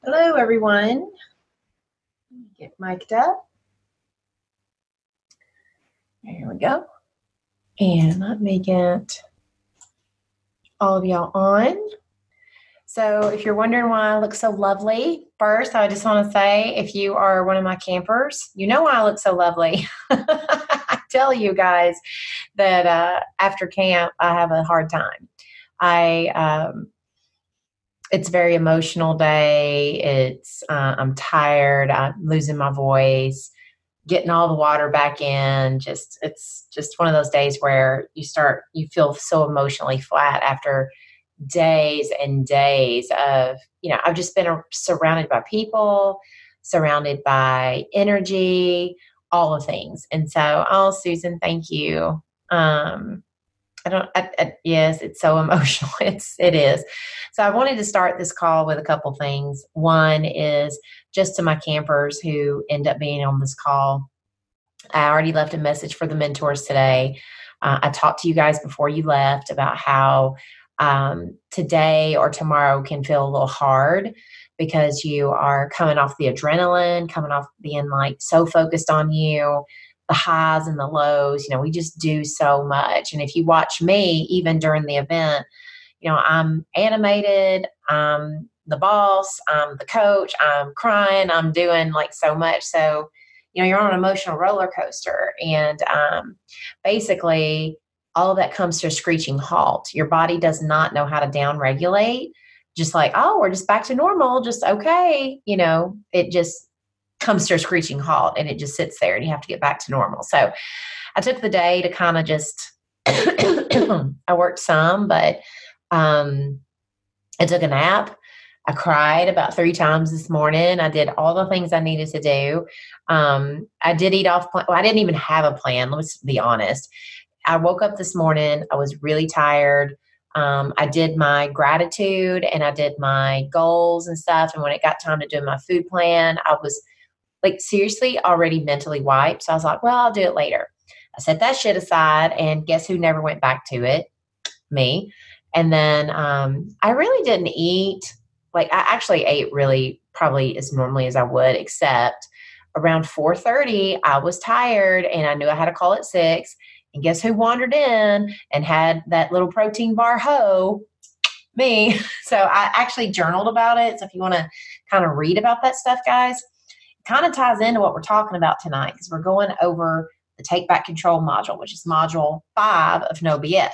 Hello, everyone. Get mic'd up. There we go. And let me get all of y'all on. So if you're wondering why I look so lovely, first, I just want to say if you are one of my campers, you know why I look so lovely. I tell you guys that after camp, I have a hard time. It's a very emotional day. I'm tired. I'm losing my voice, getting all the water back in. It's just one of those days where you feel so emotionally flat after days and days of, I've just been surrounded by people, surrounded by energy, all the things. And so, oh, Susan, thank you. Yes, it's so emotional. It is. So I wanted to start this call with a couple things. One is just to my campers who end up being on this call. I already left a message for the mentors today. I talked to you guys before you left about how today or tomorrow can feel a little hard because you are coming off the adrenaline, coming off being like so focused on you, the highs and the lows. We just do so much. And if you watch me, even during the event, I'm animated, I'm the boss, I'm the coach, I'm crying, I'm doing like so much. So, you're on an emotional roller coaster. And basically, all of that comes to a screeching halt. Your body does not know how to down regulate. Just like, oh, we're just back to normal, just okay. It just comes to a screeching halt and it just sits there and you have to get back to normal. So I took the day to kind of just, I worked some, but I took a nap. I cried about 3 times this morning. I did all the things I needed to do. I did eat off plan. Well, I didn't even have a plan. Let's be honest. I woke up this morning. I was really tired. I did my gratitude and I did my goals and stuff. And when it got time to do my food plan, I was like seriously already mentally wiped. So I was like, well, I'll do it later. I set that shit aside and guess who never went back to it? Me. And then I really didn't eat. Like I actually ate really probably as normally as I would, except around 4:30, I was tired and I knew I had to call at 6. And guess who wandered in and had that little protein bar me. So I actually journaled about it. So if you want to kind of read about that stuff, guys, it kind of ties into what we're talking about tonight because we're going over the Take Back Control module, which is module 5 of No BS.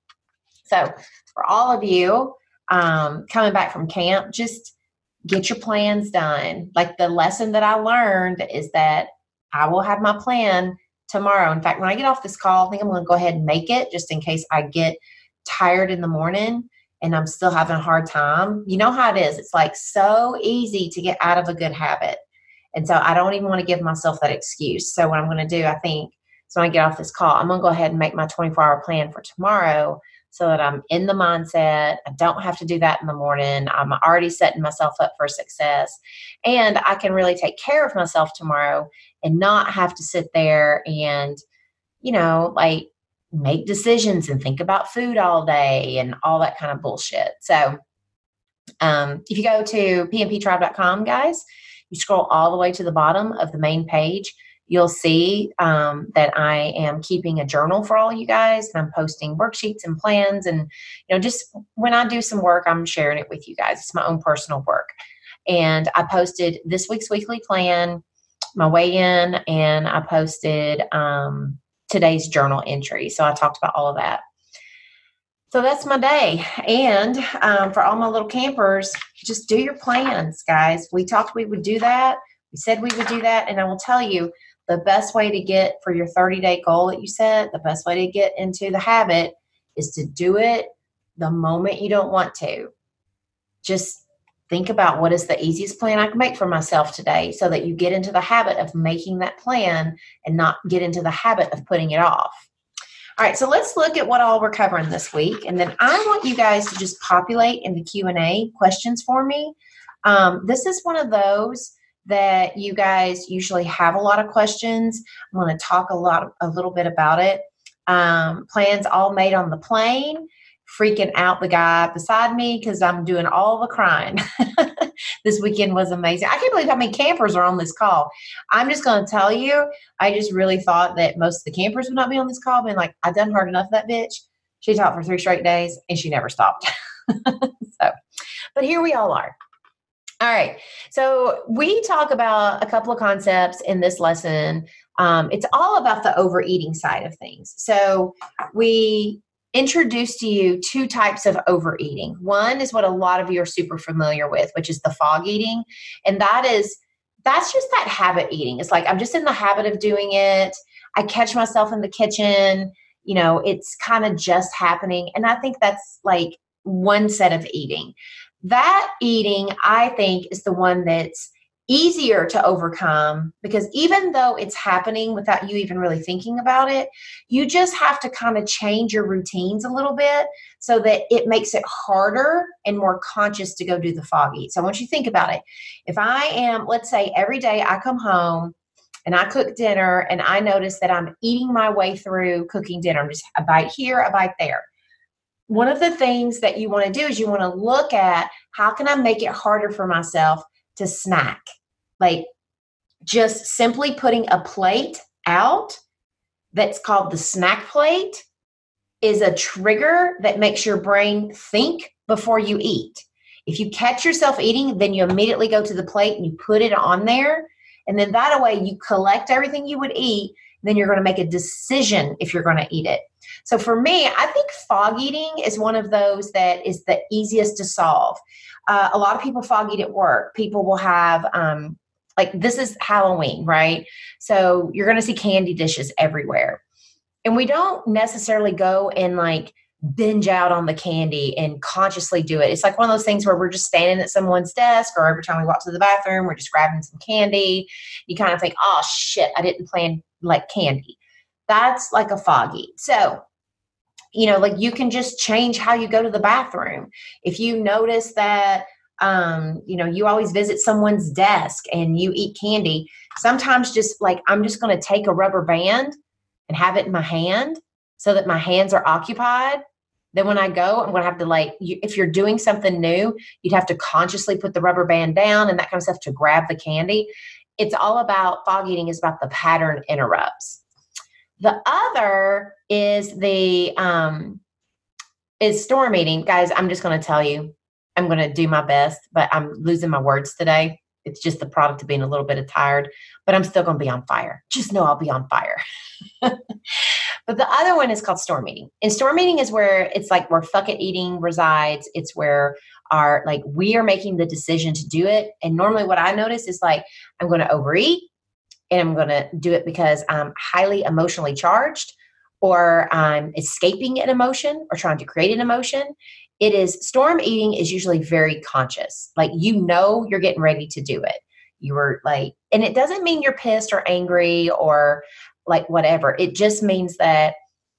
So for all of you coming back from camp, just get your plans done. Like the lesson that I learned is that I will have my plan tomorrow. In fact, when I get off this call, I think I'm going to go ahead and make it just in case I get tired in the morning and I'm still having a hard time. You know how it is. It's like so easy to get out of a good habit. And so I don't even want to give myself that excuse. So what I'm going to do, I think, so when I get off this call, I'm going to go ahead and make my 24-hour plan for tomorrow so that I'm in the mindset. I don't have to do that in the morning. I'm already setting myself up for success. And I can really take care of myself tomorrow and not have to sit there and, like make decisions and think about food all day and all that kind of bullshit. So if you go to pmptribe.com, guys, you scroll all the way to the bottom of the main page, you'll see that I am keeping a journal for all you guys. And I'm posting worksheets and plans. And, just when I do some work, I'm sharing it with you guys. It's my own personal work. And I posted this week's weekly plan, my weigh-in, and I posted today's journal entry. So I talked about all of that. So that's my day. And for all my little campers, just do your plans, guys. We talked we would do that. We said we would do that. And I will tell you, the best way to get for your 30-day goal that you set, the best way to get into the habit is to do it the moment you don't want to. Just think about what is the easiest plan I can make for myself today so that you get into the habit of making that plan and not get into the habit of putting it off. All right, so let's look at what all we're covering this week. And then I want you guys to just populate in the Q&A questions for me. This is one of those that you guys usually have a lot of questions. I'm going to talk a little bit about it. Plans all made on the plane. Freaking out the guy beside me because I'm doing all the crying. This weekend was amazing. I can't believe how many campers are on this call. I'm just going to tell you, I just really thought that most of the campers would not be on this call. Been like, I've done hard enough of that bitch. She talked for 3 straight days and she never stopped. So, but here we all are. All right. So we talk about a couple of concepts in this lesson. It's all about the overeating side of things. So we introduced to you 2 types of overeating. One is what a lot of you are super familiar with, which is the fog eating. And that's just that habit eating. It's like, I'm just in the habit of doing it. I catch myself in the kitchen, it's kind of just happening. And I think that's like one set of eating. That eating, I think, is the one that's easier to overcome because even though it's happening without you even really thinking about it, you just have to kind of change your routines a little bit so that it makes it harder and more conscious to go do the fog eat. So I want you to think about it. If I am, let's say every day I come home and I cook dinner and I notice that I'm eating my way through cooking dinner, I'm just a bite here, a bite there. One of the things that you want to do is you want to look at how can I make it harder for myself to snack? Like just simply putting a plate out that's called the snack plate is a trigger that makes your brain think before you eat. If you catch yourself eating, then you immediately go to the plate and you put it on there. And then that way you collect everything you would eat. Then you're going to make a decision if you're going to eat it. So for me, I think fog eating is one of those that is the easiest to solve. A lot of people fog eat at work. People will have, this is Halloween, right? So you're going to see candy dishes everywhere. And we don't necessarily go and like binge out on the candy and consciously do it. It's like one of those things where we're just standing at someone's desk or every time we walk to the bathroom, we're just grabbing some candy. You kind of think, oh shit, I didn't plan like candy. That's like a fog eat. So, you can just change how you go to the bathroom. If you notice that, you always visit someone's desk and you eat candy, sometimes just like, I'm just going to take a rubber band and have it in my hand so that my hands are occupied. Then when I go, I'm going to have to if you're doing something new, you'd have to consciously put the rubber band down and that kind of stuff to grab the candy. It's all about fog eating is about the pattern interrupts. The other is is storm eating. Guys, I'm just going to tell you, I'm going to do my best, but I'm losing my words today. It's just the product of being a little bit tired, but I'm still going to be on fire. Just know I'll be on fire. But the other one is called storm eating. And storm eating is where it's like where fuck it eating resides. It's where we are making the decision to do it. And normally what I notice is I'm going to overeat and I'm going to do it because I'm highly emotionally charged or I'm escaping an emotion or trying to create an emotion. Storm eating is usually very conscious. You're getting ready to do it. And it doesn't mean you're pissed or angry or whatever. It just means that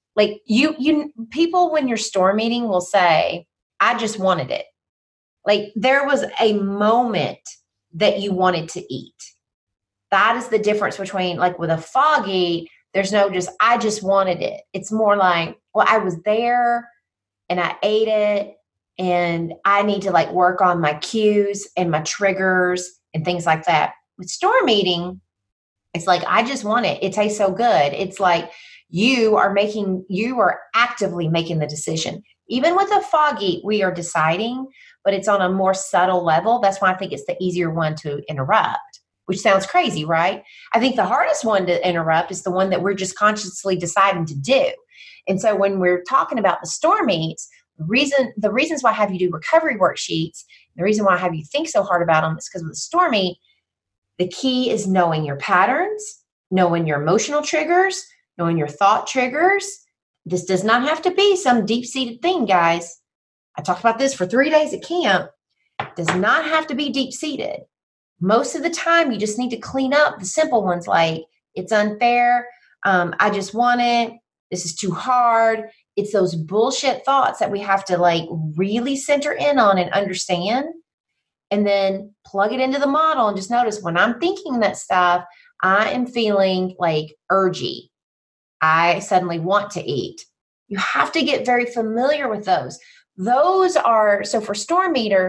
people when you're storm eating will say, I just wanted it. There was a moment that you wanted to eat. That is the difference between with a fog eat, there's no I just wanted it. It's more like, well, I was there and I ate it and I need to work on my cues and my triggers and things like that. With storm eating, it's I just want it. It tastes so good. It's you are actively making the decision. Even with a fog eat, we are deciding, but it's on a more subtle level. That's why I think it's the easier one to interrupt, which sounds crazy, right? I think the hardest one to interrupt is the one that we're just consciously deciding to do. And so when we're talking about the storm eats, the reasons why I have you do recovery worksheets, the reason why I have you think so hard about them is because with the storm eat, the key is knowing your patterns, knowing your emotional triggers, knowing your thought triggers. This does not have to be some deep-seated thing, guys. I talked about this for 3 days at camp. It does not have to be deep-seated. Most of the time, you just need to clean up the simple ones it's unfair, I just want it, this is too hard. It's those bullshit thoughts that we have to really center in on and understand. And then plug it into the model and just notice when I'm thinking that stuff, I am feeling urgy. I suddenly want to eat. You have to get very familiar with those. So for storm eaters,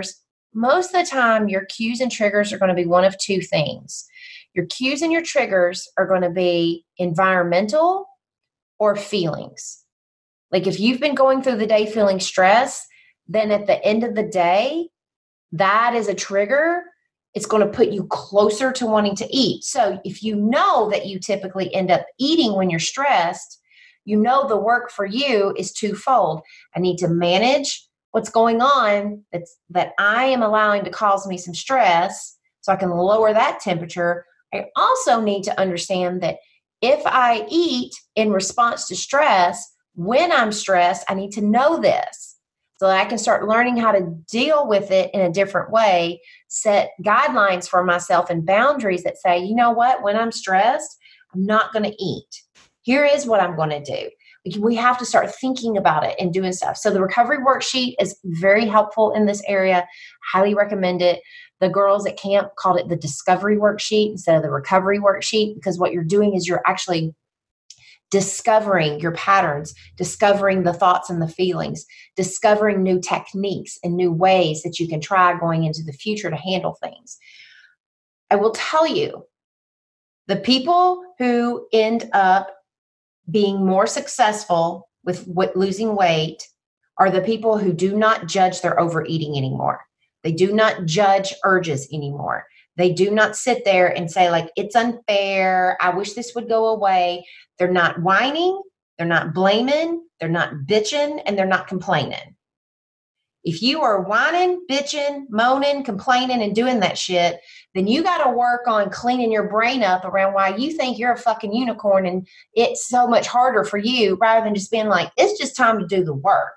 most of the time, your cues and triggers are going to be one of two things. Your cues and your triggers are going to be environmental or feelings. Like if you've been going through the day feeling stress, then at the end of the day, that is a trigger. It's going to put you closer to wanting to eat. So if you know that you typically end up eating when you're stressed, you know the work for you is twofold. I need to manage what's going on that I am allowing to cause me some stress so I can lower that temperature. I also need to understand that if I eat in response to stress, when I'm stressed, I need to know this so that I can start learning how to deal with it in a different way, set guidelines for myself and boundaries that say, you know what, when I'm stressed, I'm not going to eat. Here is what I'm going to do. We have to start thinking about it and doing stuff. So the recovery worksheet is very helpful in this area. Highly recommend it. The girls at camp called it the discovery worksheet instead of the recovery worksheet, because what you're doing is you're actually discovering your patterns, discovering the thoughts and the feelings, discovering new techniques and new ways that you can try going into the future to handle things. I will tell you, the people who end up being more successful with losing weight are the people who do not judge their overeating anymore. They do not judge urges anymore. They do not sit there and say, like, it's unfair. I wish this would go away. They're not whining. They're not blaming. They're not bitching, and they're not complaining. If you are whining, bitching, moaning, complaining, and doing that shit, then you got to work on cleaning your brain up around why you think you're a fucking unicorn and it's so much harder for you, rather than just being like, it's just time to do the work.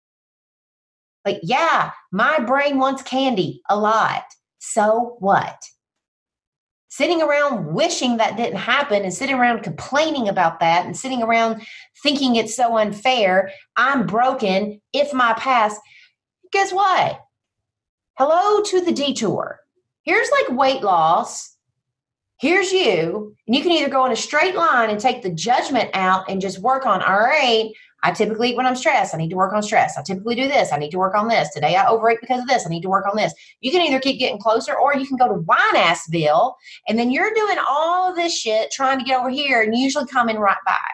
Like, yeah, my brain wants candy a lot. So what? Sitting around wishing that didn't happen and sitting around complaining about that and sitting around thinking it's so unfair, I'm broken, if my past, guess what? Hello to the detour. Here's like weight loss. Here's you. And you can either go in a straight line and take the judgment out and just work on, all right, I typically eat when I'm stressed. I need to work on stress. I typically do this. I need to work on this. Today I overate because of this. I need to work on this. You can either keep getting closer, or you can go to Wine-Assville, and then you're doing all of this shit trying to get over here and usually coming right back.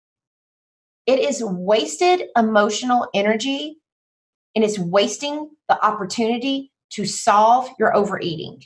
It is wasted emotional energy, and it's wasting the opportunity to solve your overeating.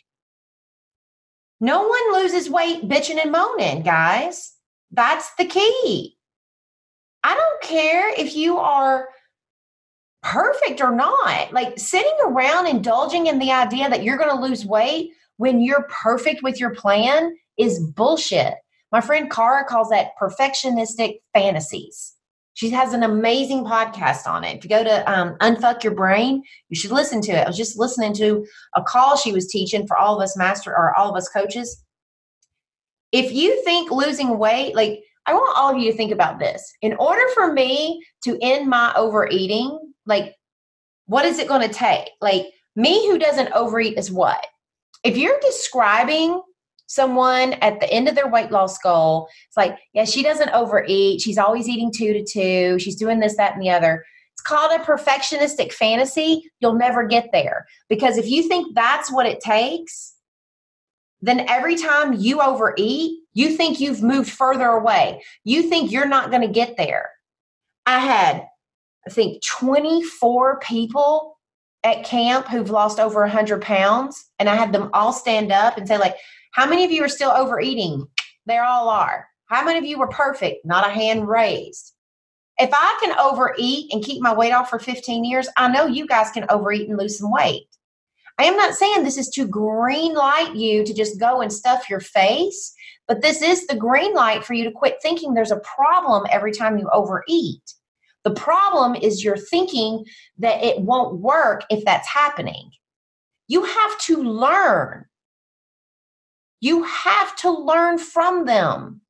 No one loses weight bitching and moaning, guys. That's the key. I don't care if you are perfect or not. Like, sitting around indulging in the idea that you're going to lose weight when you're perfect with your plan is bullshit. My friend Cara calls that perfectionistic fantasies. She has an amazing podcast on it. If you go to Unfuck Your Brain, you should listen to it. I was just listening to a call she was teaching for all of us coaches. If you think losing weight, like, I want all of you to think about this. In order for me to end my overeating, like, what is it going to take? Like, me who doesn't overeat is what? If you're describing someone at the end of their weight loss goal, it's like, yeah, she doesn't overeat. She's always eating 2 to 2. She's doing this, that, and the other. It's called a perfectionistic fantasy. You'll never get there. Because if you think that's what it takes, then every time you overeat, you think you've moved further away. You think you're not going to get there. I had, I think, 24 people at camp who've lost over 100 pounds. And I had them all stand up and say, like, how many of you are still overeating? They all are. How many of you were perfect? Not a hand raised. If I can overeat and keep my weight off for 15 years, I know you guys can overeat and lose some weight. I am not saying this is to green light you to just go and stuff your face, but this is the green light for you to quit thinking there's a problem every time you overeat. The problem is you're thinking that it won't work if that's happening. You have to learn. You have to learn from them.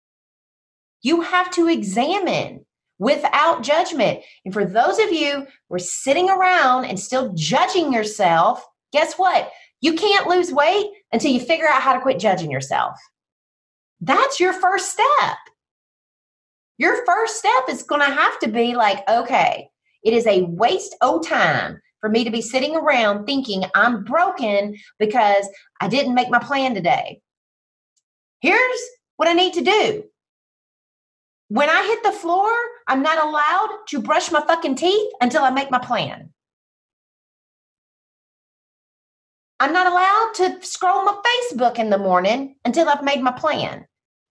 You have to examine without judgment. And for those of you who are sitting around and still judging yourself, guess what? You can't lose weight until you figure out how to quit judging yourself. That's your first step. Your first step is going to have to be like, okay, it is a waste of time for me to be sitting around thinking I'm broken because I didn't make my plan today. Here's what I need to do. When I hit the floor, I'm not allowed to brush my fucking teeth until I make my plan. I'm not allowed to scroll my Facebook in the morning until I've made my plan.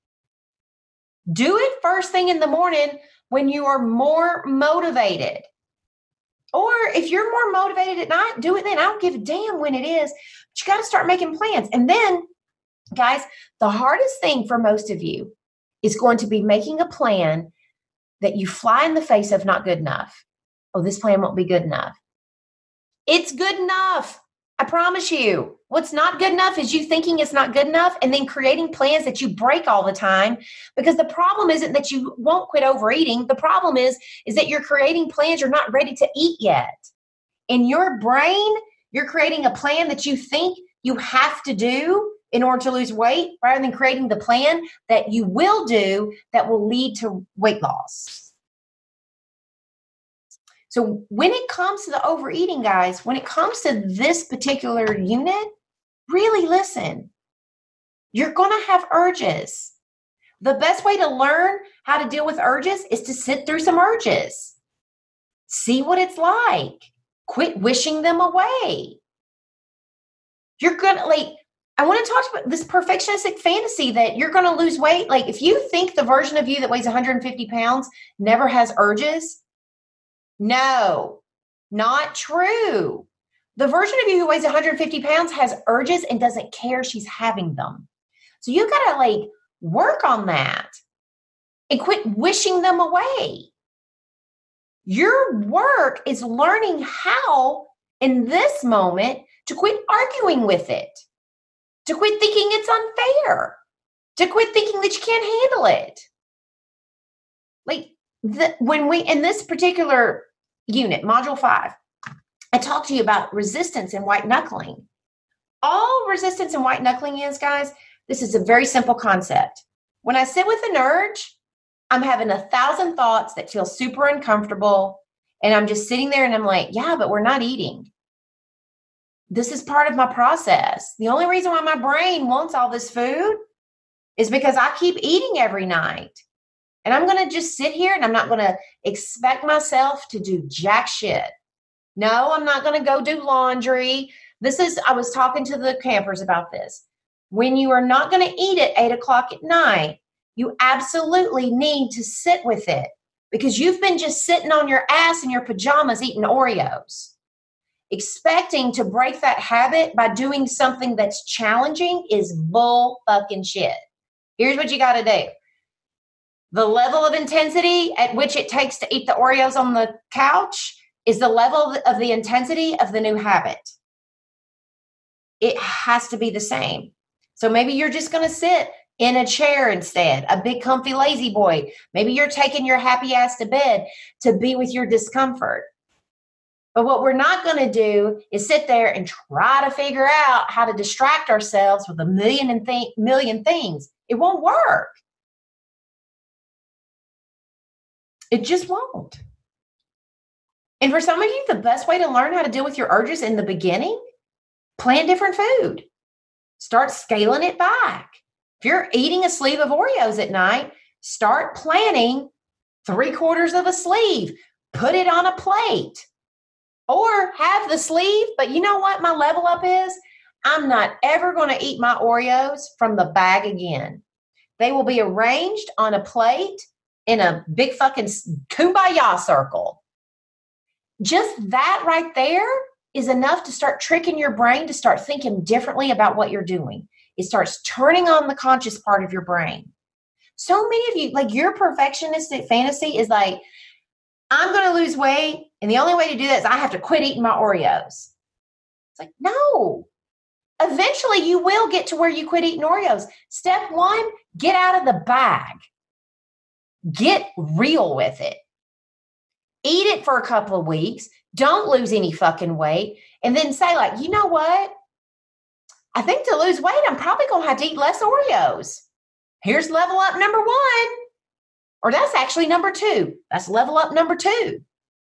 Do it first thing in the morning when you are more motivated. Or if you're more motivated at night, do it then. I don't give a damn when it is. But you got to start making plans. And then, guys, the hardest thing for most of you is going to be making a plan that you fly in the face of not good enough. Oh, this plan won't be good enough. It's good enough. I promise you. What's not good enough is you thinking it's not good enough and then creating plans that you break all the time, because the problem isn't that you won't quit overeating. The problem is that you're creating plans you're not ready to eat yet. In your brain, you're creating a plan that you think you have to do in order to lose weight rather than creating the plan that you will do that will lead to weight loss. So when it comes to the overeating, guys, when it comes to this particular unit, really listen. You're going to have urges. The best way to learn how to deal with urges is to sit through some urges. See what it's like. Quit wishing them away. You're going to, I want to talk about this perfectionistic fantasy that you're going to lose weight. If you think the version of you that weighs 150 pounds never has urges, no, not true. The version of you who weighs 150 pounds has urges and doesn't care she's having them. So you got to work on that and quit wishing them away. Your work is learning how in this moment to quit arguing with it, to quit thinking it's unfair, to quit thinking that you can't handle it. When we, in this particular unit, module 5, I talked to you about resistance and white knuckling. All resistance and white knuckling is, guys, this is a very simple concept. When I sit with an urge, I'm having 1,000 thoughts that feel super uncomfortable. And I'm just sitting there and I'm like, yeah, but we're not eating. This is part of my process. The only reason why my brain wants all this food is because I keep eating every night. And I'm going to just sit here and I'm not going to expect myself to do jack shit. No, I'm not going to go do laundry. I was talking to the campers about this. When you are not going to eat at 8 o'clock at night, you absolutely need to sit with it, because you've been just sitting on your ass in your pajamas eating Oreos. Expecting to break that habit by doing something that's challenging is bull fucking shit. Here's what you got to do. The level of intensity at which it takes to eat the Oreos on the couch is the level of the intensity of the new habit. It has to be the same. So maybe you're just going to sit in a chair instead, a big comfy lazy boy. Maybe you're taking your happy ass to bed to be with your discomfort. But what we're not going to do is sit there and try to figure out how to distract ourselves with a million things. It won't work. It just won't. And for some of you, the best way to learn how to deal with your urges in the beginning, plan different food. Start scaling it back. If you're eating a sleeve of Oreos at night, start planning 3/4 of a sleeve. Put it on a plate. Or have the sleeve, but you know what my level up is? I'm not ever going to eat my Oreos from the bag again. They will be arranged on a plate in a big fucking kumbaya circle. Just that right there is enough to start tricking your brain to start thinking differently about what you're doing. It starts turning on the conscious part of your brain. So many of you, your perfectionistic fantasy is I'm going to lose weight, and the only way to do that is I have to quit eating my Oreos. It's no. Eventually, you will get to where you quit eating Oreos. Step 1, get out of the bag. Get real with it. Eat it for a couple of weeks. Don't lose any fucking weight. And then say you know what? I think to lose weight, I'm probably going to have to eat less Oreos. Here's level up number 1. Or that's actually number 2. That's level up number 2.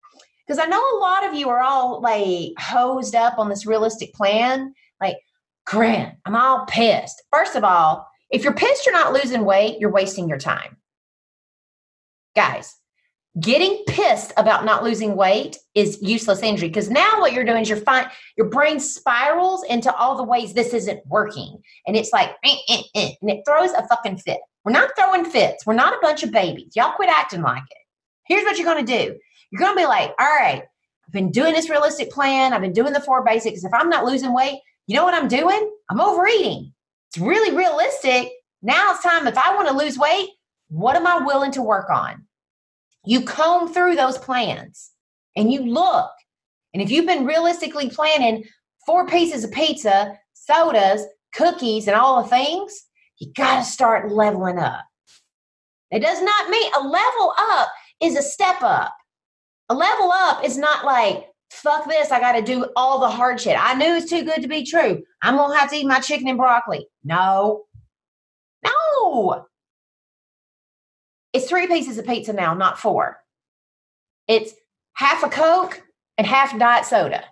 Because I know a lot of you are all like hosed up on this realistic plan. Like, Corinne, I'm all pissed. First of all, if you're pissed you're not losing weight, you're wasting your time. Guys, getting pissed about not losing weight is useless energy, because now what you're doing is your brain spirals into all the ways this isn't working. And it's like, and it throws a fucking fit. We're not throwing fits. We're not a bunch of babies. Y'all quit acting like it. Here's what you're going to do. You're going to be like, all right, I've been doing this realistic plan. I've been doing the 4 basics. If I'm not losing weight, you know what I'm doing? I'm overeating. It's really realistic. Now it's time. If I want to lose weight, what am I willing to work on? You comb through those plans and you look. And if you've been realistically planning 4 pieces of pizza, sodas, cookies, and all the things, you got to start leveling up. It does not mean a level up is a step up. A level up is not like, fuck this, I got to do all the hard shit. I knew it's too good to be true. I'm going to have to eat my chicken and broccoli. No. It's 3 pieces of pizza now, not 4. It's half a Coke and half diet soda.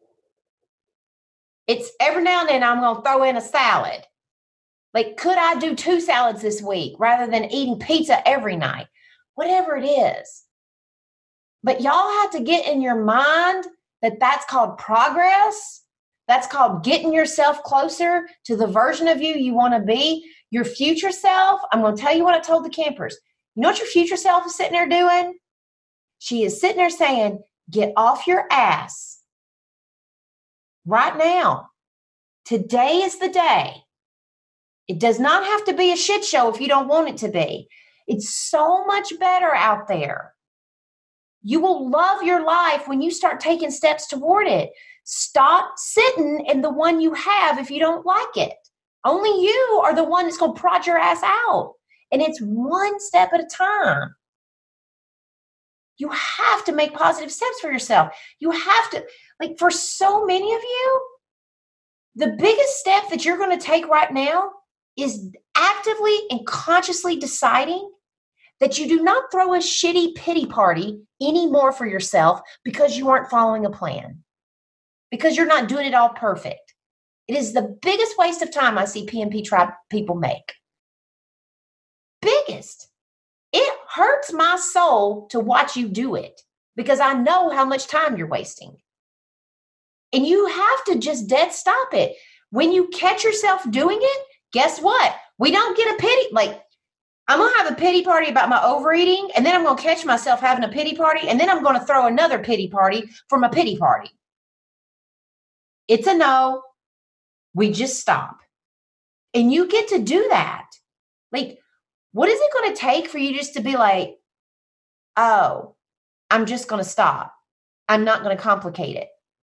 It's every now and then I'm going to throw in a salad. Like, could I do 2 salads this week rather than eating pizza every night? Whatever it is. But y'all have to get in your mind that that's called progress. That's called getting yourself closer to the version of you want to be. Your future self, I'm going to tell you what I told the campers. You know what your future self is sitting there doing? She is sitting there saying, get off your ass right now. Today is the day. It does not have to be a shit show if you don't want it to be. It's so much better out there. You will love your life when you start taking steps toward it. Stop sitting in the one you have if you don't like it. Only you are the one that's going to prod your ass out. And it's one step at a time. You have to make positive steps for yourself. You have to, like, for so many of you, the biggest step that you're going to take right now is actively and consciously deciding that you do not throw a shitty pity party anymore for yourself because you aren't following a plan, because you're not doing it all perfect. It is the biggest waste of time I see PMP tribe people make. Biggest. It hurts my soul to watch you do it because I know how much time you're wasting. And you have to just dead stop it. When you catch yourself doing it, guess what? We don't get a pity. Like, I'm going to have a pity party about my overeating, and then I'm going to catch myself having a pity party, and then I'm going to throw another pity party for my pity party. It's a no. We just stop. And you get to do that. Like, what is it going to take for you just to be like, oh, I'm just going to stop. I'm not going to complicate it.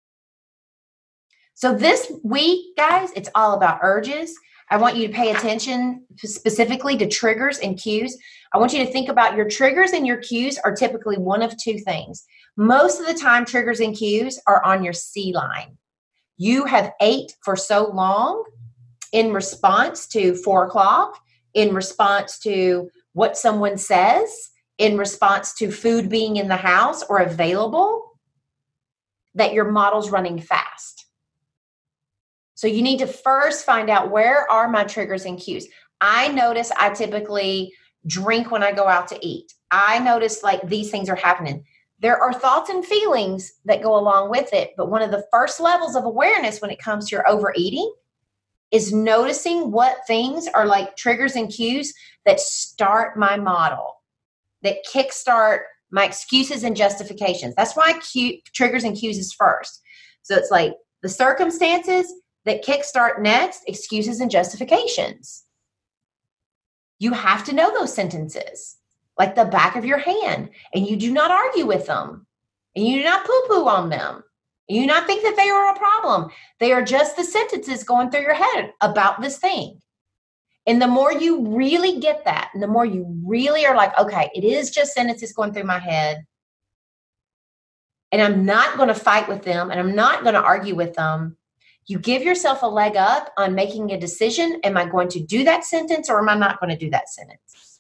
So this week, guys, it's all about urges. I want you to pay attention specifically to triggers and cues. I want you to think about your triggers and your cues are typically one of 2 things. Most of the time, triggers and cues are on your C line. You have ate for so long in response to 4 o'clock, in response to what someone says, in response to food being in the house or available, that your model's running fast. So you need to first find out, where are my triggers and cues? I notice I typically drink when I go out to eat. I notice like these things are happening. There are thoughts and feelings that go along with it. But one of the first levels of awareness when it comes to your overeating is noticing what things are like triggers and cues that start my model, that kickstart my excuses and justifications. That's why triggers and cues is first. So it's like the circumstances that kickstart next, excuses and justifications. You have to know those sentences like the back of your hand, and you do not argue with them, and you do not poo-poo on them. And you do not think that they are a problem. They are just the sentences going through your head about this thing. And the more you really get that, and the more you really are like, okay, it is just sentences going through my head, and I'm not going to fight with them, and I'm not going to argue with them, you give yourself a leg up on making a decision. Am I going to do that sentence or am I not going to do that sentence?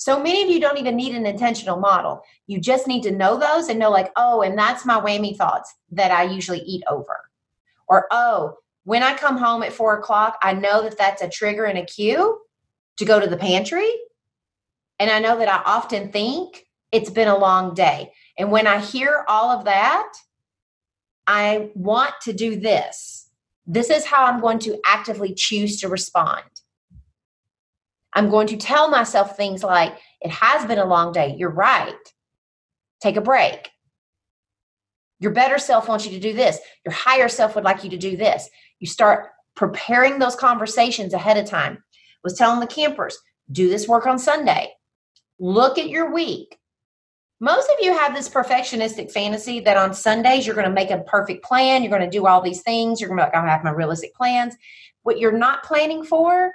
So many of you don't even need an intentional model. You just need to know those and know like, oh, and that's my whammy thoughts that I usually eat over. Or, oh, when I come home at 4:00, I know that that's a trigger and a cue to go to the pantry. And I know that I often think it's been a long day. And when I hear all of that, I want to do this. This is how I'm going to actively choose to respond. I'm going to tell myself things like, it has been a long day. You're right. Take a break. Your better self wants you to do this. Your higher self would like you to do this. You start preparing those conversations ahead of time. I was telling the campers, do this work on Sunday. Look at your week. Most of you have this perfectionistic fantasy that on Sundays you're going to make a perfect plan. You're going to do all these things. You're going to be like, I have my realistic plans. What you're not planning for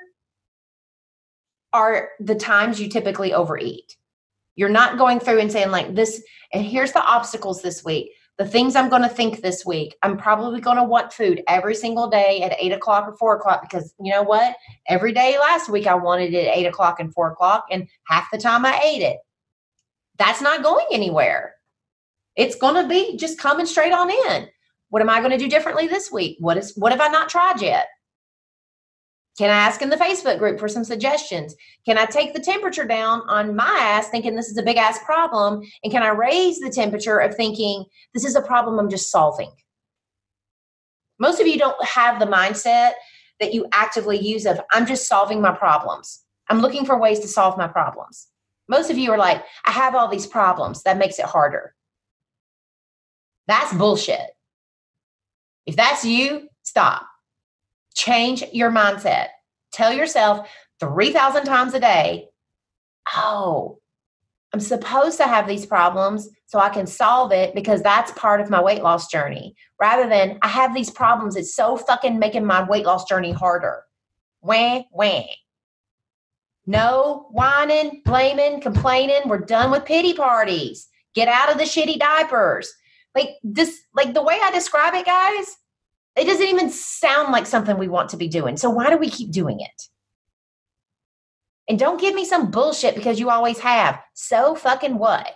are the times you typically overeat. You're not going through and saying like this, and here's the obstacles this week. The things I'm going to think this week. I'm probably going to want food every single day at 8:00 or 4:00 because you know what? Every day last week I wanted it at 8:00 and 4:00, and half the time I ate it. That's not going anywhere. It's going to be just coming straight on in. What am I going to do differently this week? What have I not tried yet? Can I ask in the Facebook group for some suggestions? Can I take the temperature down on my ass thinking this is a big ass problem? And can I raise the temperature of thinking this is a problem I'm just solving? Most of you don't have the mindset that you actively use of I'm just solving my problems. I'm looking for ways to solve my problems. Most of you are like, I have all these problems. That makes it harder. That's bullshit. If that's you, stop. Change your mindset. Tell yourself 3,000 times a day, oh, I'm supposed to have these problems so I can solve it because that's part of my weight loss journey. Rather than I have these problems. It's so fucking making my weight loss journey harder. Wah, wah. No whining, blaming, complaining. We're done with pity parties. Get out of the shitty diapers. Like the way I describe it, guys, it doesn't even sound like something we want to be doing. So why do we keep doing it? And don't give me some bullshit because you always have. So fucking what?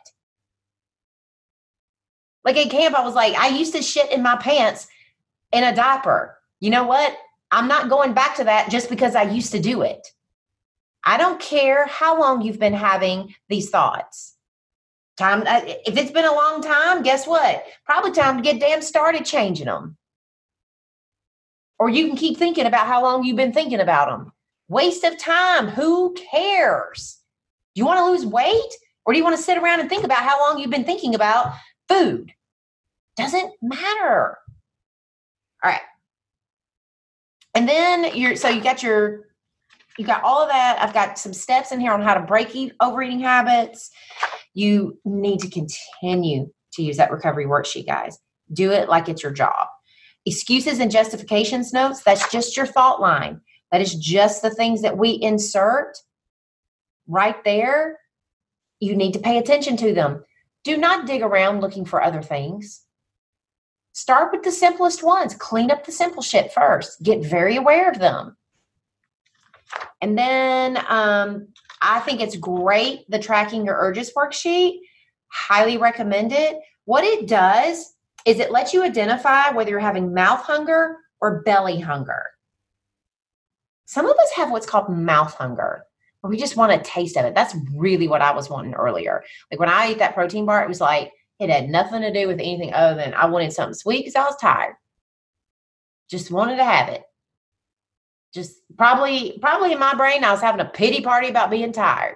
Like at camp, I was like, I used to shit in my pants in a diaper. You know what? I'm not going back to that just because I used to do it. I don't care how long you've been having these thoughts. If it's been a long time, guess what? Probably time to get damn started changing them. Or you can keep thinking about how long you've been thinking about them. Waste of time. Who cares? Do you want to lose weight? Or do you want to sit around and think about how long you've been thinking about food? Doesn't matter. All right. And then you got all of that. I've got some steps in here on how to break overeating habits. You need to continue to use that recovery worksheet, guys. Do it like it's your job. Excuses and justifications notes, that's just your thought line. That is just the things that we insert right there. You need to pay attention to them. Do not dig around looking for other things. Start with the simplest ones. Clean up the simple shit first. Get very aware of them. And then I think it's great, the Tracking Your Urges worksheet. Highly recommend it. What it does is it lets you identify whether you're having mouth hunger or belly hunger. Some of us have what's called mouth hunger, where we just want a taste of it. That's really what I was wanting earlier. Like when I ate that protein bar, it was like, it had nothing to do with anything other than I wanted something sweet because I was tired. Just wanted to have it. Just probably in my brain, I was having a pity party about being tired.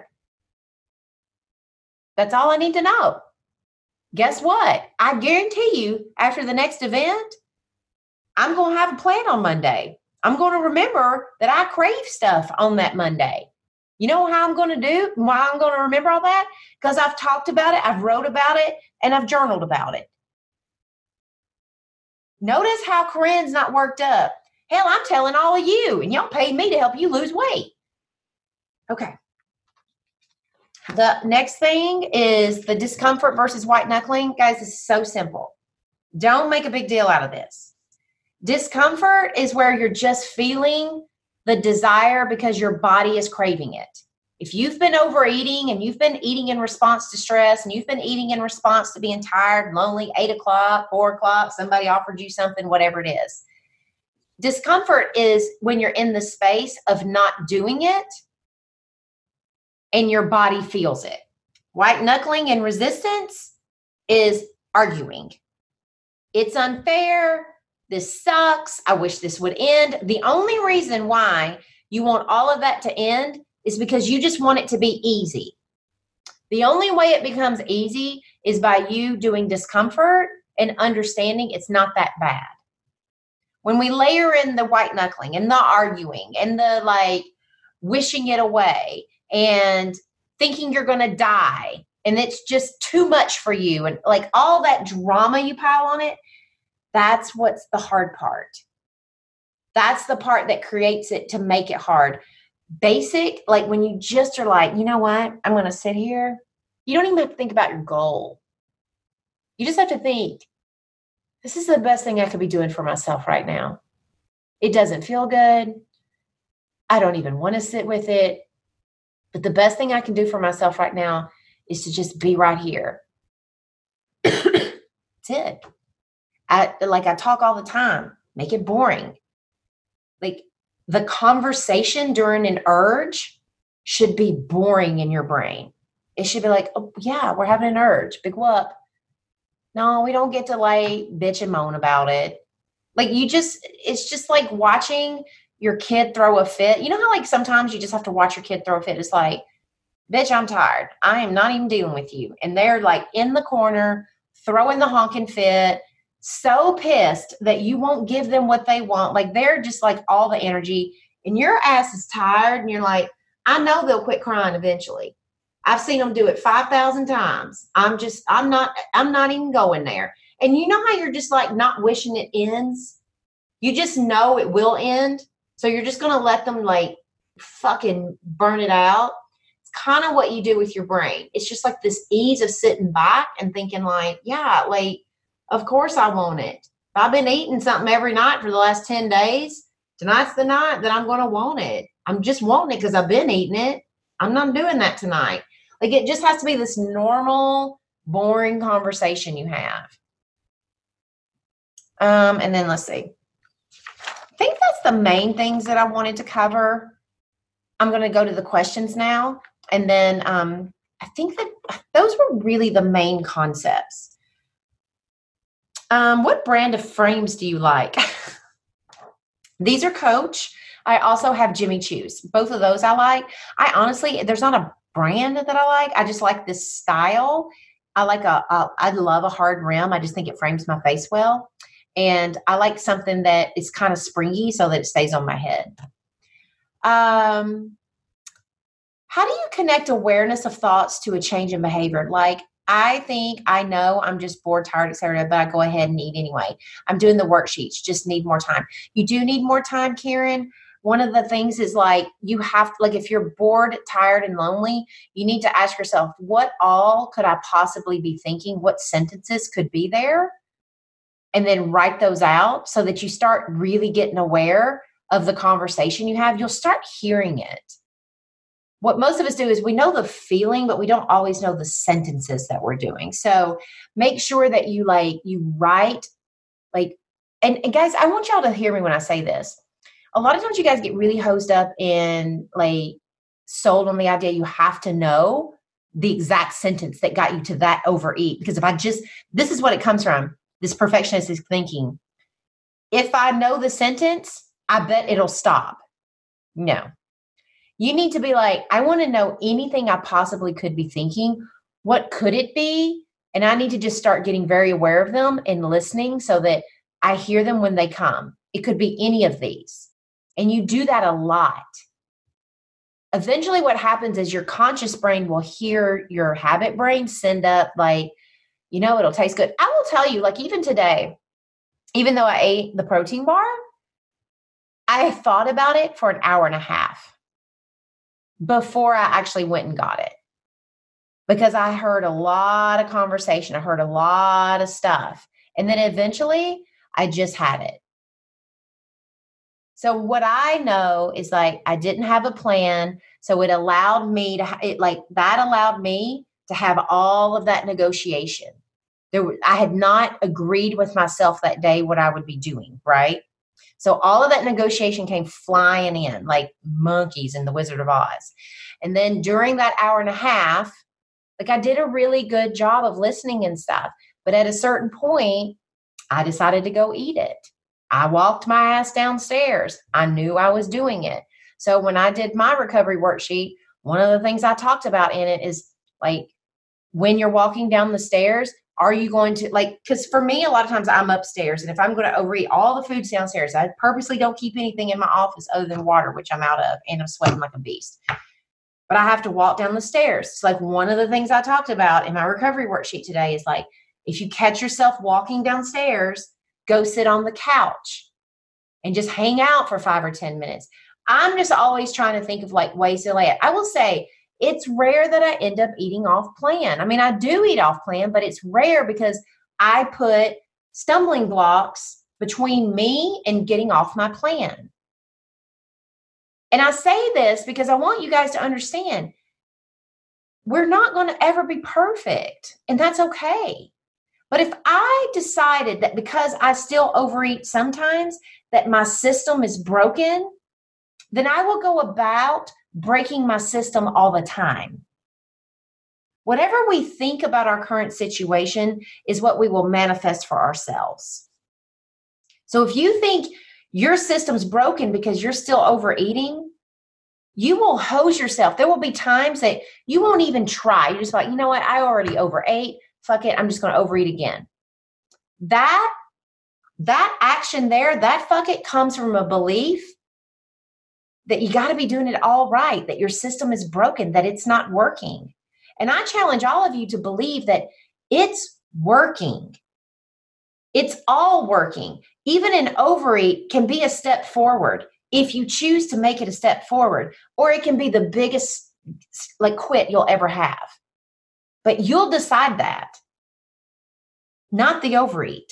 That's all I need to know. Guess what? I guarantee you, after the next event, I'm going to have a plan on Monday. I'm going to remember that I crave stuff on that Monday. You know how I'm going to do? Why I'm going to remember all that? Because I've talked about it, I've wrote about it, and I've journaled about it. Notice how Corinne's not worked up. Hell, I'm telling all of you, and y'all paid me to help you lose weight. Okay. The next thing is the discomfort versus white knuckling. Guys, this is so simple. Don't make a big deal out of this. Discomfort is where you're just feeling the desire because your body is craving it. If you've been overeating and you've been eating in response to stress and you've been eating in response to being tired, lonely, 8 o'clock, 4 o'clock, somebody offered you something, whatever it is. Discomfort is when you're in the space of not doing it and your body feels it. White knuckling and resistance is arguing. It's unfair. This sucks. I wish this would end. The only reason why you want all of that to end is because you just want it to be easy. The only way it becomes easy is by you doing discomfort and understanding it's not that bad. When we layer in the white knuckling and the arguing and the like wishing it away and thinking you're going to die and it's just too much for you and like all that drama you pile on it, that's what's the hard part. That's the part that creates it to make it hard. Basic, like when you just are like, you know what, I'm going to sit here. You don't even have to think about your goal. You just have to think, this is the best thing I could be doing for myself right now. It doesn't feel good. I don't even want to sit with it. But the best thing I can do for myself right now is to just be right here. That's it. I talk all the time. Make it boring. Like the conversation during an urge should be boring in your brain. It should be like, oh yeah, we're having an urge. Big whoop. No, we don't get to like bitch and moan about it. Like it's just like watching your kid throw a fit. You know how like sometimes you just have to watch your kid throw a fit? It's like, bitch, I'm tired. I am not even dealing with you. And they're like in the corner, throwing the honking fit, so pissed that you won't give them what they want. Like they're just like all the energy and your ass is tired. And you're like, I know they'll quit crying eventually. I've seen them do it 5,000 times. I'm not even going there. And you know how you're just like not wishing it ends? You just know it will end. So you're just going to let them like fucking burn it out. It's kind of what you do with your brain. It's just like this ease of sitting back and thinking like, yeah, like, of course I want it. If I've been eating something every night for the last 10 days, tonight's the night that I'm going to want it. I'm just wanting it because I've been eating it. I'm not doing that tonight. Like it just has to be this normal, boring conversation you have. And then let's see. I think that's the main things that I wanted to cover. I'm going to go to the questions now. And then I think that those were really the main concepts. What brand of frames do you like? These are Coach. I also have Jimmy Choo's. Both of those I like. I honestly, there's not a brand that I like. I just like this style. I love a hard rim. I just think it frames my face well. And I like something that is kind of springy so that it stays on my head. How do you connect awareness of thoughts to a change in behavior? Like, I think I know I'm just bored, tired, etc., but I go ahead and eat anyway. I'm doing the worksheets, just need more time. You do need more time, Karen. One of the things is like you have to, like if you're bored, tired, and lonely, you need to ask yourself, what all could I possibly be thinking? What sentences could be there? And then write those out so that you start really getting aware of the conversation you have. You'll start hearing it. What most of us do is we know the feeling, but we don't always know the sentences that we're doing. So make sure that you write and guys, I want y'all to hear me when I say this. A lot of times you guys get really hosed up and like sold on the idea you have to know the exact sentence that got you to that overeat. Because this is what it comes from, this perfectionistic thinking. If I know the sentence, I bet it'll stop. No. You need to be like, I want to know anything I possibly could be thinking. What could it be? And I need to just start getting very aware of them and listening so that I hear them when they come. It could be any of these. And you do that a lot. Eventually what happens is your conscious brain will hear your habit brain send up like, it'll taste good. I will tell you, like even today, even though I ate the protein bar, I thought about it for an hour and a half before I actually went and got it. Because I heard a lot of conversation. I heard a lot of stuff. And then eventually I just had it. So what I know is like, I didn't have a plan. So it allowed me that allowed me to have all of that negotiation. I had not agreed with myself that day what I would be doing, right? So all of that negotiation came flying in like monkeys in the Wizard of Oz. And then during that hour and a half, like I did a really good job of listening and stuff. But at a certain point, I decided to go eat it. I walked my ass downstairs. I knew I was doing it. So when I did my recovery worksheet, one of the things I talked about in it is like, when you're walking down the stairs, are you going to like, because for me, a lot of times I'm upstairs, and if I'm going to overeat all the foods downstairs, I purposely don't keep anything in my office other than water, which I'm out of, and I'm sweating like a beast. But I have to walk down the stairs. It's like one of the things I talked about in my recovery worksheet today is like, if you catch yourself walking downstairs, go sit on the couch and just hang out for 5 or 10 minutes. I'm just always trying to think of like ways to lay it. I will say it's rare that I end up eating off plan. I mean, I do eat off plan, but it's rare because I put stumbling blocks between me and getting off my plan. And I say this because I want you guys to understand we're not going to ever be perfect, and that's okay. But if I decided that because I still overeat sometimes, that my system is broken, then I will go about breaking my system all the time. Whatever we think about our current situation is what we will manifest for ourselves. So if you think your system's broken because you're still overeating, you will hose yourself. There will be times that you won't even try. You're just like, you know what? I already overate. Fuck it. I'm just going to overeat again. That action there, that fuck it comes from a belief that you got to be doing it all right, that your system is broken, that it's not working. And I challenge all of you to believe that it's working. It's all working. Even an overeat can be a step forward if you choose to make it a step forward, or it can be the biggest like quit you'll ever have. But you'll decide that, not the overeat.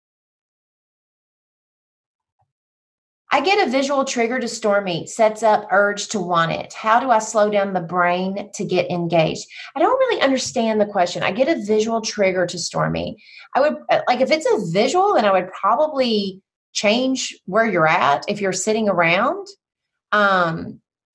I get a visual trigger to store meat, sets up urge to want it. How do I slow down the brain to get engaged? I don't really understand the question. I get a visual trigger to store meat. I would, like, if it's a visual, then I would probably change where you're at if you're sitting around. The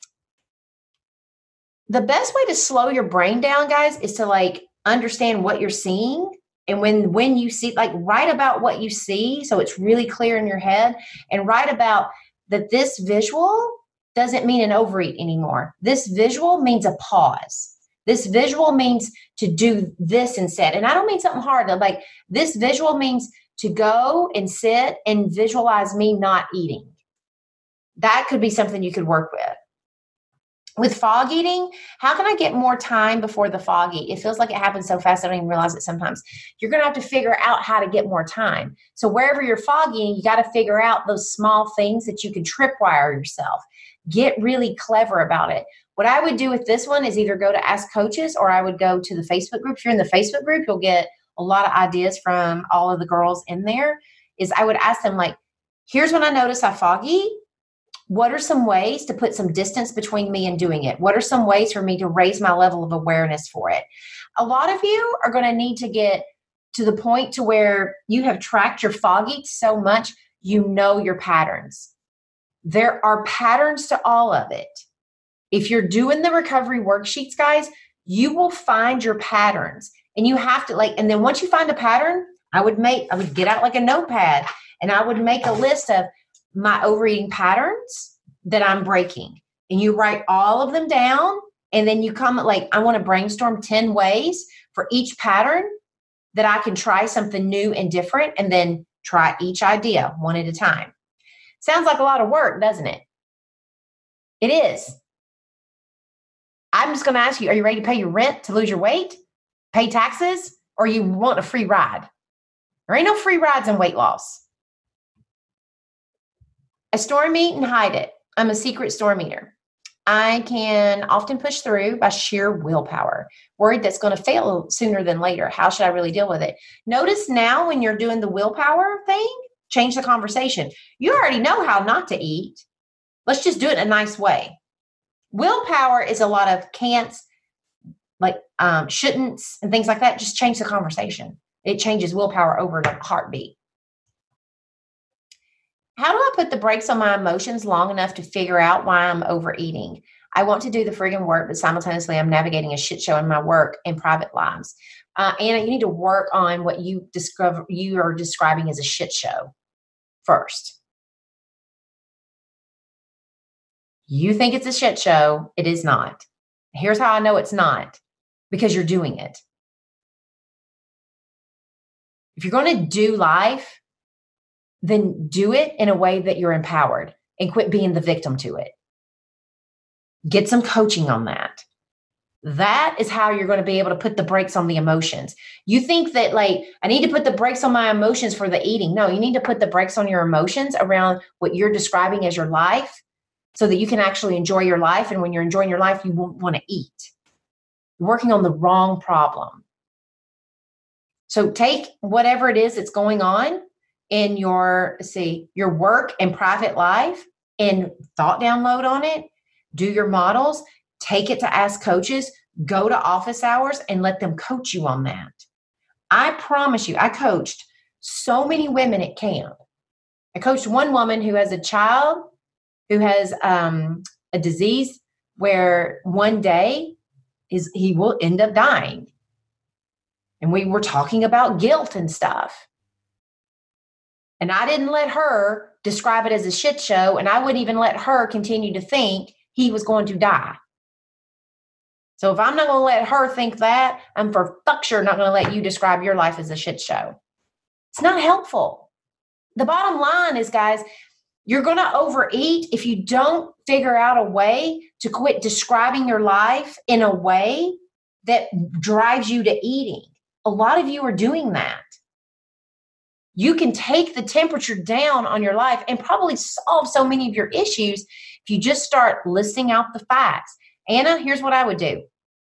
best way to slow your brain down, guys, is to like understand what you're seeing. And when you see, like, write about what you see so it's really clear in your head, and write about that this visual doesn't mean an overeat anymore. This visual means a pause. This visual means to do this instead. And I don't mean something hard. Like, this visual means to go and sit and visualize me not eating. That could be something you could work with. With fog eating, how can I get more time before the fog eat? It feels like it happens so fast, I don't even realize it sometimes. You're going to have to figure out how to get more time. So wherever you're fog eating, you got to figure out those small things that you can tripwire yourself. Get really clever about it. What I would do with this one is either go to Ask Coaches, or I would go to the Facebook group. If you're in the Facebook group, you'll get a lot of ideas from all of the girls in there. Is I would ask them, like, here's when I notice I fog eat. What are some ways to put some distance between me and doing it? What are some ways for me to raise my level of awareness for it? A lot of you are going to need to get to the point to where you have tracked your fog eats so much, you know your patterns. There are patterns to all of it. If you're doing the recovery worksheets, guys, you will find your patterns. And you have to and then once you find a pattern, I would get out like a notepad, and I would make a list of my overeating patterns that I'm breaking. And you write all of them down, and then you come I want to brainstorm 10 ways for each pattern that I can try something new and different, and then try each idea one at a time. Sounds like a lot of work, doesn't it? It is. I'm just going to ask you, are you ready to pay your rent to lose your weight, pay taxes, or you want a free ride? There ain't no free rides in weight loss. I store meat and hide it. I'm a secret storm eater. I can often push through by sheer willpower, worried that's going to fail sooner than later. How should I really deal with it? Notice now when you're doing the willpower thing, change the conversation. You already know how not to eat. Let's just do it in a nice way. Willpower is a lot of can'ts, like shouldn'ts and things like that. Just change the conversation. It changes willpower over a heartbeat. How do I put the brakes on my emotions long enough to figure out why I'm overeating? I want to do the friggin' work, but simultaneously I'm navigating a shit show in my work and private lives. Anna, you need to work on what you are describing as a shit show first. You think it's a shit show. It is not. Here's how I know it's not. Because you're doing it. If you're going to do life, then do it in a way that you're empowered and quit being the victim to it. Get some coaching on that. That is how you're going to be able to put the brakes on the emotions. You think that like, I need to put the brakes on my emotions for the eating. No, you need to put the brakes on your emotions around what you're describing as your life so that you can actually enjoy your life. And when you're enjoying your life, you won't want to eat. You're working on the wrong problem. So take whatever it is that's going on in your work and private life and thought download on it. Do your models, take it to Ask Coaches, go to office hours and let them coach you on that. I promise you, I coached so many women at camp. I coached one woman who has a child who has a disease where one day he will end up dying. And we were talking about guilt and stuff. And I didn't let her describe it as a shit show. And I wouldn't even let her continue to think he was going to die. So if I'm not going to let her think that, I'm for fuck sure not going to let you describe your life as a shit show. It's not helpful. The bottom line is, guys, you're going to overeat if you don't figure out a way to quit describing your life in a way that drives you to eating. A lot of you are doing that. You can take the temperature down on your life and probably solve so many of your issues if you just start listing out the facts. Anna, here's what I would do.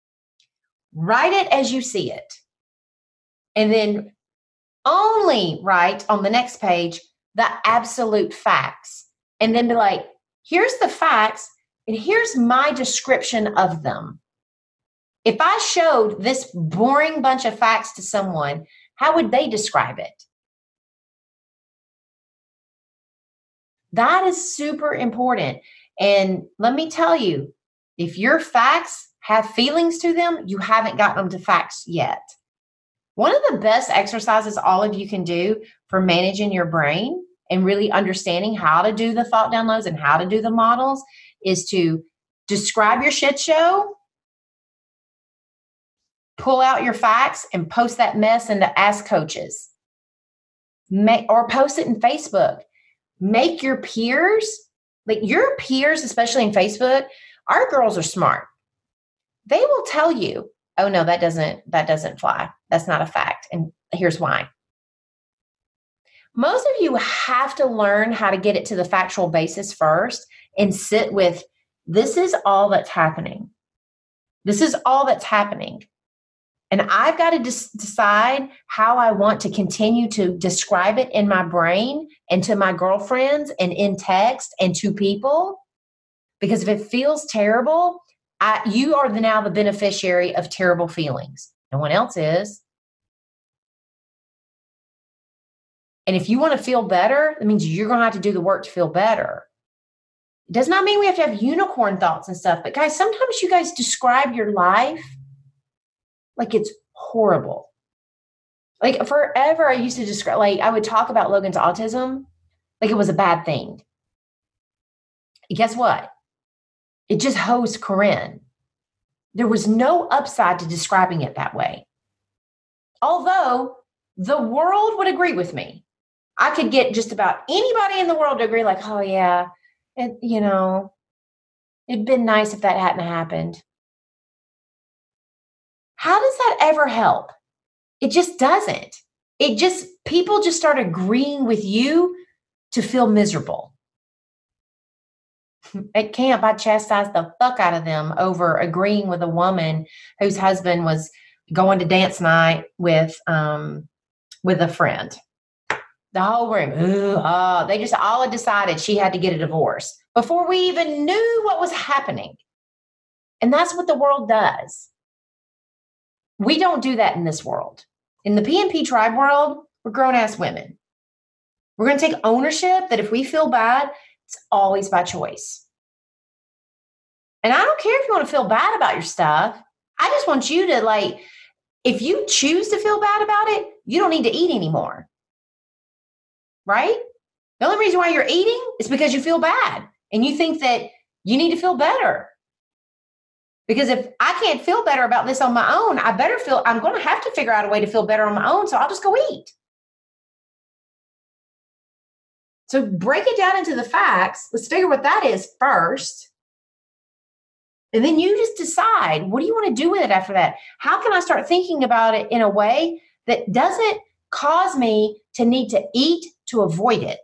Write it as you see it. And then only write on the next page the absolute facts. And then be like, here's the facts and here's my description of them. If I showed this boring bunch of facts to someone, how would they describe it? That is super important. And let me tell you, if your facts have feelings to them, you haven't gotten them to facts yet. One of the best exercises all of you can do for managing your brain and really understanding how to do the thought downloads and how to do the models is to describe your shit show, pull out your facts, and post that mess into Ask Coaches. Or post it in Facebook. Make your peers, especially in Facebook, our girls are smart. They will tell you, oh no, that doesn't fly. That's not a fact. And here's why. Most of you have to learn how to get it to the factual basis first and sit with, this is all that's happening. This is all that's happening. And I've got to decide how I want to continue to describe it in my brain and to my girlfriends and in text and to people. Because if it feels terrible, you are now the beneficiary of terrible feelings. No one else is. And if you want to feel better, that means you're going to have to do the work to feel better. It does not mean we have to have unicorn thoughts and stuff. But guys, sometimes you guys describe your life like it's horrible. Like forever, I used to describe, I would talk about Logan's autism like it was a bad thing. And guess what? It just hosed Corinne. There was no upside to describing it that way. Although the world would agree with me. I could get just about anybody in the world to agree like, oh yeah, it'd been nice if that hadn't happened. How does that ever help? It just doesn't. People just start agreeing with you to feel miserable. At camp, I chastised the fuck out of them over agreeing with a woman whose husband was going to dance night with a friend. The whole room. Ooh, they just all had decided she had to get a divorce before we even knew what was happening. And that's what the world does. We don't do that in this world. In the PNP tribe world, we're grown-ass women. We're going to take ownership that if we feel bad, it's always by choice. And I don't care if you want to feel bad about your stuff. I just want you to, if you choose to feel bad about it, you don't need to eat anymore. Right? The only reason why you're eating is because you feel bad and you think that you need to feel better. Because if I can't feel better about this on my own, I'm going to have to figure out a way to feel better on my own. So I'll just go eat. So break it down into the facts. Let's figure what that is first. And then you just decide, what do you want to do with it after that? How can I start thinking about it in a way that doesn't cause me to need to eat to avoid it?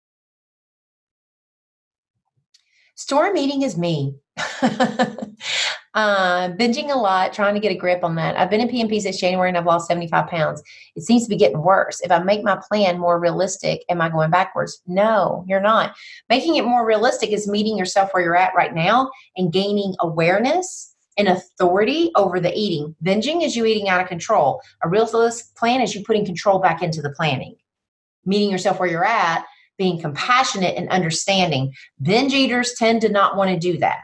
Storm eating is me. Binging a lot, trying to get a grip on that. I've been in PNP since January and I've lost 75 pounds. It seems to be getting worse. If I make my plan more realistic, am I going backwards? No, you're not. Making it more realistic is meeting yourself where you're at right now and gaining awareness and authority over the eating. Binging is you eating out of control. A realistic plan is you putting control back into the planning. Meeting yourself where you're at, being compassionate and understanding. Binge eaters tend to not want to do that.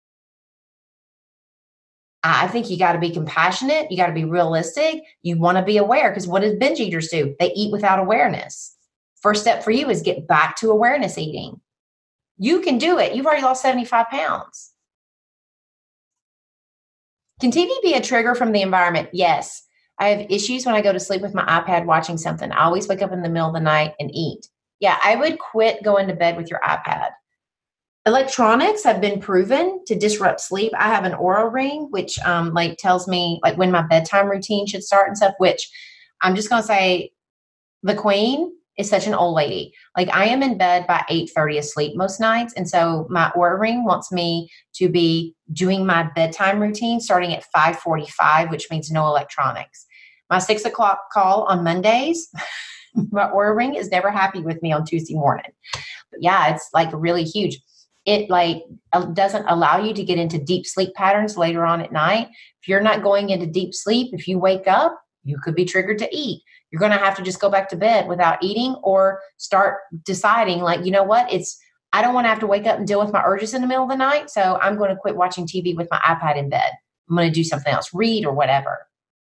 I think you got to be compassionate. You got to be realistic. You want to be aware, because what do binge eaters do? They eat without awareness. First step for you is get back to awareness eating. You can do it. You've already lost 75 pounds. Can TV be a trigger from the environment? Yes. I have issues when I go to sleep with my iPad watching something. I always wake up in the middle of the night and eat. Yeah, I would quit going to bed with your iPad. Electronics have been proven to disrupt sleep. I have an Oura Ring, which tells me when my bedtime routine should start and stuff, which I'm just going to say the queen is such an old lady. I am in bed by 8:30 asleep most nights. And so my Oura Ring wants me to be doing my bedtime routine starting at 5:45, which means no electronics. My 6 o'clock call on Mondays, my Oura Ring is never happy with me on Tuesday morning. But yeah, it's really huge. It doesn't allow you to get into deep sleep patterns later on at night. If you're not going into deep sleep, if you wake up, you could be triggered to eat. You're going to have to just go back to bed without eating, or start deciding you know what? I don't want to have to wake up and deal with my urges in the middle of the night. So I'm going to quit watching TV with my iPad in bed. I'm going to do something else, read or whatever.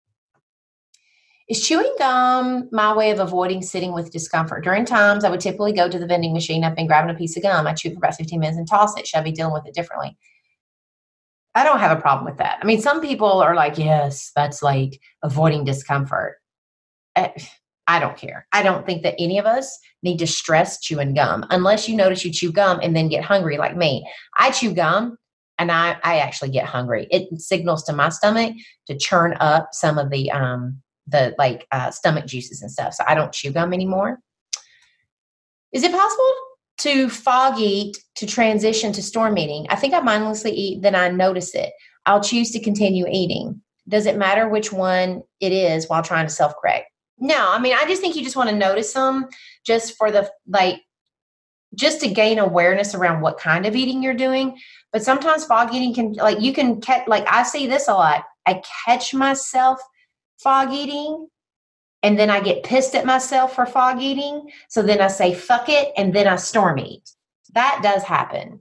Is chewing gum my way of avoiding sitting with discomfort? During times, I would typically go to the vending machine. I've been grabbing a piece of gum. I chew for about 15 minutes and toss it. Should I be dealing with it differently? I don't have a problem with that. I mean, some people are like, yes, that's avoiding discomfort. I don't care. I don't think that any of us need to stress chewing gum unless you notice you chew gum and then get hungry like me. I chew gum and I actually get hungry. It signals to my stomach to churn up some of the stomach juices and stuff. So I don't chew gum anymore. Is it possible to fog eat to transition to storm eating? I think I mindlessly eat, then I notice it. I'll choose to continue eating. Does it matter which one it is while trying to self-correct? No, I mean, I just think you just want to notice them just for just to gain awareness around what kind of eating you're doing. But sometimes fog eating can, you can catch, I see this a lot. I catch myself fog eating, and then I get pissed at myself for fog eating. So then I say, fuck it. And then I storm eat. That does happen.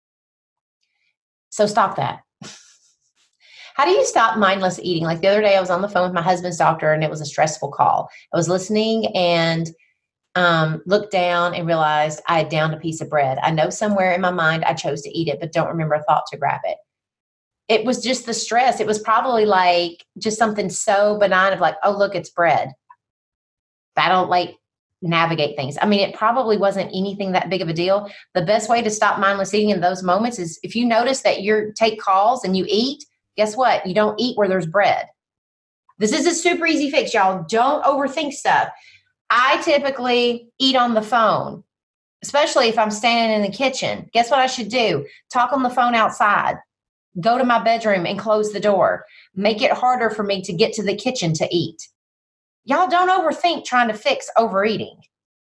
So stop that. How do you stop mindless eating? The other day I was on the phone with my husband's doctor and it was a stressful call. I was listening and looked down and realized I had downed a piece of bread. I know somewhere in my mind I chose to eat it, but don't remember a thought to grab it. It was just the stress. It was probably just something so benign of oh, look, it's bread. That'll navigate things. I mean, it probably wasn't anything that big of a deal. The best way to stop mindless eating in those moments is if you notice that you take calls and you eat, guess what? You don't eat where there's bread. This is a super easy fix, y'all. Don't overthink stuff. I typically eat on the phone, especially if I'm standing in the kitchen. Guess what I should do? Talk on the phone outside. Go to my bedroom and close the door. Make it harder for me to get to the kitchen to eat. Y'all don't overthink trying to fix overeating.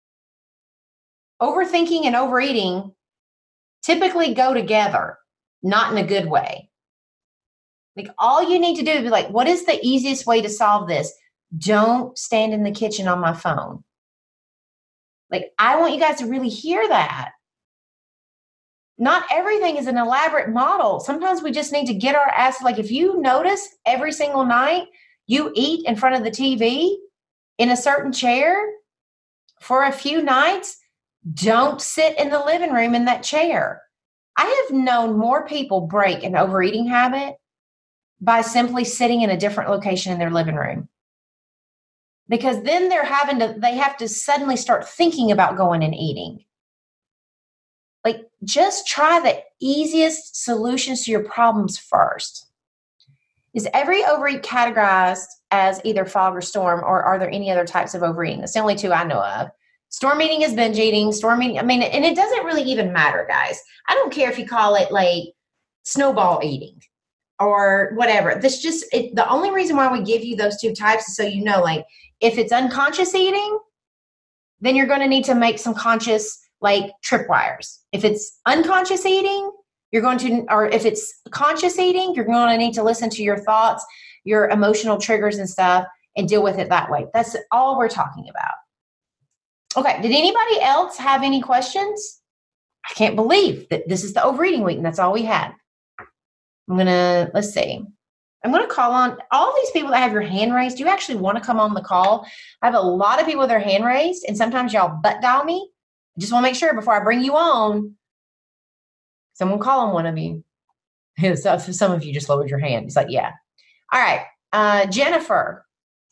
overthinking and overeating typically go together, not in a good way. Like all you need to do is be like, what is the easiest way to solve this? Don't stand in the kitchen on my phone. Like, I want you guys to really hear that. Not everything is an elaborate model. Sometimes we just need to get our ass, like if you notice every single night you eat in front of the TV in a certain chair for a few nights, don't sit in the living room in that chair. I have known more people break an overeating habit by simply sitting in a different location in their living room. Because then they have to suddenly start thinking about going and eating. Like, just try the easiest solutions to your problems first. Is every overeat categorized as either fog or storm, or are there any other types of overeating? That's the only two I know of. Storm eating is binge eating. Storm eating, and it doesn't really even matter, guys. I don't care if you call it like snowball eating or whatever. The only reason why we give you those two types is so you know, like, if it's unconscious eating, then you're going to need to make some conscious, like, tripwires. If it's unconscious eating, or if it's conscious eating, you're going to need to listen to your thoughts, your emotional triggers and stuff, and deal with it that way. That's all we're talking about. Okay. Did anybody else have any questions? I can't believe that this is the overeating week and that's all we had. Let's see. I'm going to call on all these people that have your hand raised. Do you actually want to come on the call? I have a lot of people with their hand raised, and sometimes y'all butt dial me. I just want to make sure before I bring you on, someone call on one of you. So some of you just lowered your hand. It's like, yeah. All right. Jennifer.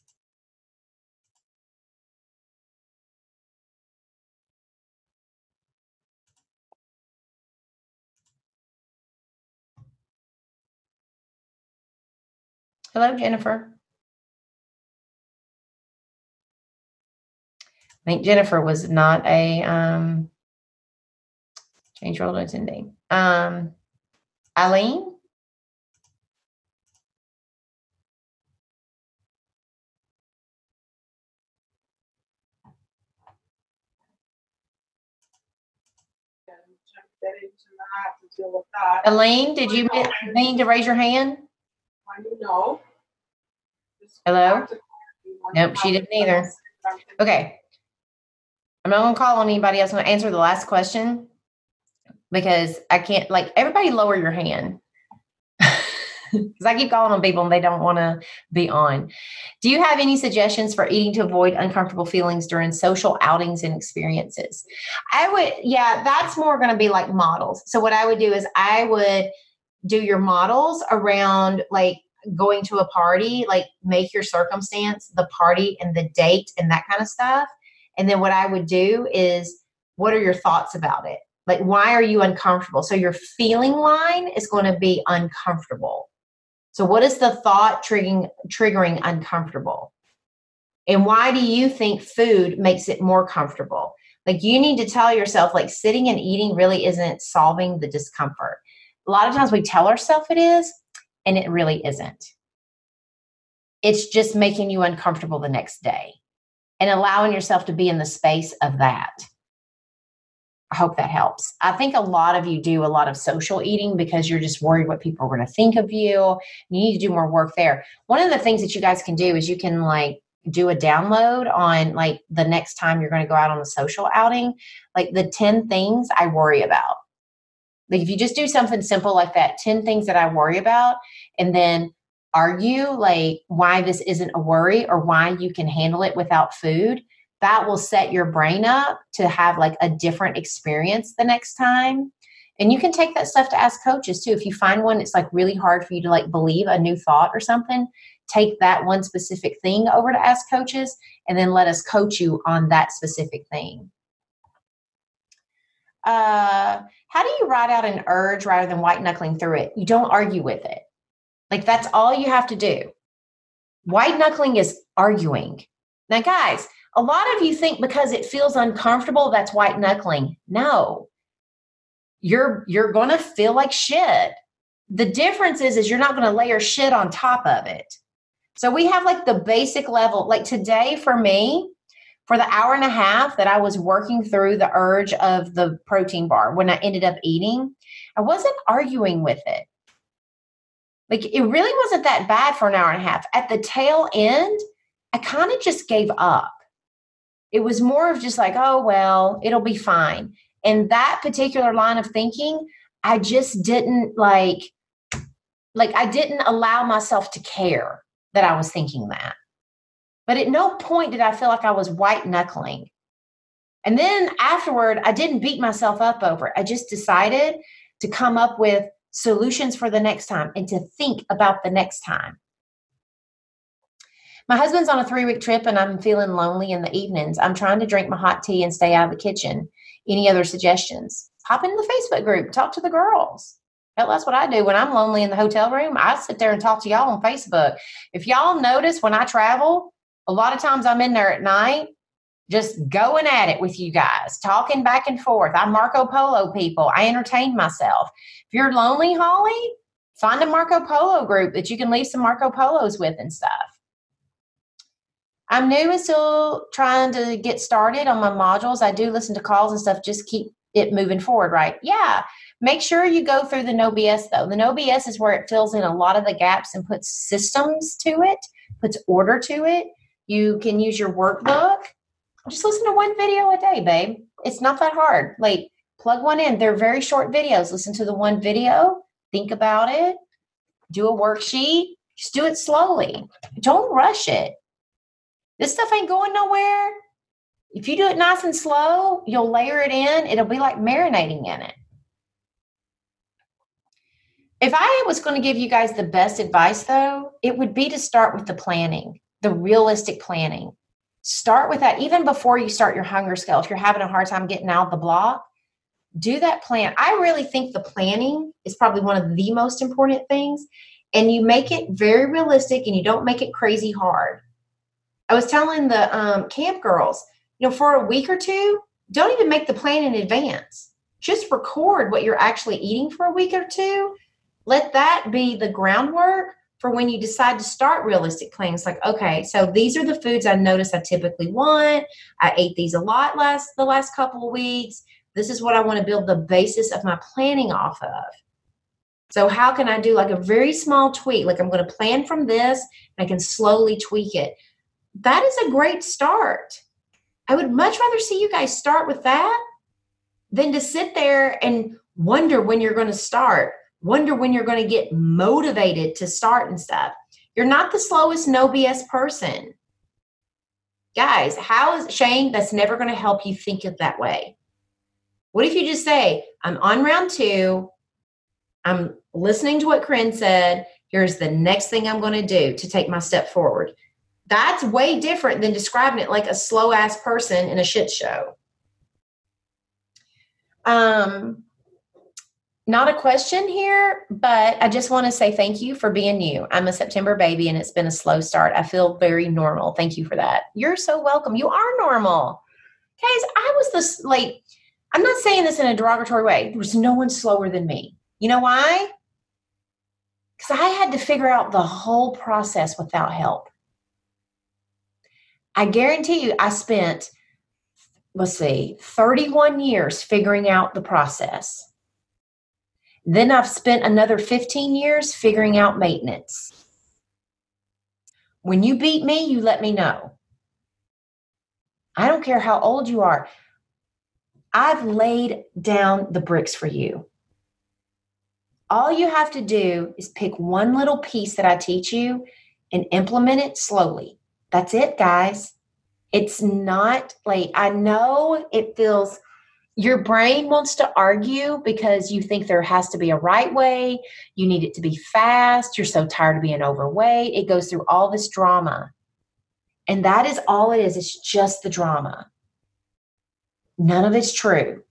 Hello, Jennifer. I think Jennifer was not a change world attendee. Eileen? Elaine, did you mean to raise your hand? No. Hello? Nope, she didn't either. Okay. I'm not going to call on anybody else. I'm going to answer the last question because I can't, like, everybody lower your hand. Because I keep calling on people and they don't want to be on. Do you have any suggestions for eating to avoid uncomfortable feelings during social outings and experiences? That's more going to be like models. So what I would do is I would do your models around, like, going to a party, like make your circumstance, the party and the date and that kind of stuff. And then what I would do is, what are your thoughts about it? Like, why are you uncomfortable? So your feeling line is going to be uncomfortable. So what is the thought triggering uncomfortable? And why do you think food makes it more comfortable? Like, you need to tell yourself, like, sitting and eating really isn't solving the discomfort. A lot of times we tell ourselves it is, and it really isn't. It's just making you uncomfortable the next day and allowing yourself to be in the space of that. I hope that helps. I think a lot of you do a lot of social eating because you're just worried what people are going to think of you. You need to do more work there. One of the things that you guys can do is you can, like, do a download on, like, the next time you're going to go out on a social outing, like the 10 things I worry about. Like, if you just do something simple like that, 10 things that I worry about, and then argue, like, why this isn't a worry or why you can handle it without food, that will set your brain up to have, like, a different experience the next time. And you can take that stuff to ask coaches too. If you find one, it's like really hard for you to, like, believe a new thought or something, take that one specific thing over to ask coaches and then let us coach you on that specific thing. How do you ride out an urge rather than white knuckling through it? You don't argue with it. Like, that's all you have to do. White knuckling is arguing. Now, guys, a lot of you think because it feels uncomfortable, that's white knuckling. No, you're going to feel like shit. The difference is you're not going to layer shit on top of it. So we have, like, the basic level. Like, today for me, for the hour and a half that I was working through the urge of the protein bar when I ended up eating, I wasn't arguing with it. Like, it really wasn't that bad for an hour and a half. At the tail end, I kind of just gave up. It was more of just like, oh, well, it'll be fine. And that particular line of thinking, I just didn't like I didn't allow myself to care that I was thinking that. But at no point did I feel like I was white knuckling. And then afterward, I didn't beat myself up over it. I just decided to come up with solutions for the next time and to think about the next time. My husband's on a 3-week trip and I'm feeling lonely in the evenings. I'm trying to drink my hot tea and stay out of the kitchen. Any other suggestions? Hop in the Facebook group, talk to the girls. Hell, that's what I do when I'm lonely in the hotel room. I sit there and talk to y'all on Facebook. If y'all notice when I travel, a lot of times I'm in there at night, just going at it with you guys, talking back and forth. I'm Marco Polo people. I entertain myself. If you're lonely, Holly, find a Marco Polo group that you can leave some Marco Polos with and stuff. I'm new and still trying to get started on my modules. I do listen to calls and stuff. Just keep it moving forward, right? Yeah. Make sure you go through the No BS, though. The No BS is where it fills in a lot of the gaps and puts systems to it, puts order to it. You can use your workbook. Just listen to one video a day, babe. It's not that hard. Like, plug one in. They're very short videos. Listen to the one video. Think about it. Do a worksheet. Just do it slowly. Don't rush it. This stuff ain't going nowhere. If you do it nice and slow, you'll layer it in. It'll be like marinating in it. If I was going to give you guys the best advice, though, it would be to start with the planning, the realistic planning. Start with that even before you start your hunger scale. If you're having a hard time getting out of the block, do that plan. I really think the planning is probably one of the most important things. And you make it very realistic and you don't make it crazy hard. I was telling the camp girls, for a week or two, don't even make the plan in advance. Just record what you're actually eating for a week or two. Let that be the groundwork for when you decide to start realistic plans. Like, okay, so these are the foods I notice I typically want. I ate these a lot the last couple of weeks. This is what I want to build the basis of my planning off of. So how can I do like a very small tweak? Like, I'm going to plan from this and I can slowly tweak it. That is a great start. I would much rather see you guys start with that than to sit there and wonder when you're going to start, wonder when you're going to get motivated to start and stuff. You're not the slowest no BS person. Guys, how is Shane? That's never going to help you think of that way. What if you just say, I'm on round 2. I'm listening to what Corinne said. Here's the next thing I'm going to do to take my step forward. That's way different than describing it like a slow ass person in a shit show. Not a question here, but I just want to say thank you for being you. I'm a September baby and it's been a slow start. I feel very normal. Thank you for that. You're so welcome. You are normal. Guys, I'm not saying this in a derogatory way. There was no one slower than me. You know why? Because I had to figure out the whole process without help. I guarantee you I spent, 31 years figuring out the process. Then I've spent another 15 years figuring out maintenance. When you beat me, you let me know. I don't care how old you are. I've laid down the bricks for you. All you have to do is pick one little piece that I teach you and implement it slowly. That's it, guys. It's not like, I know it feels, your brain wants to argue because you think there has to be a right way. You need it to be fast. You're so tired of being overweight. It goes through all this drama. And that is all it is. It's just the drama. None of it's true.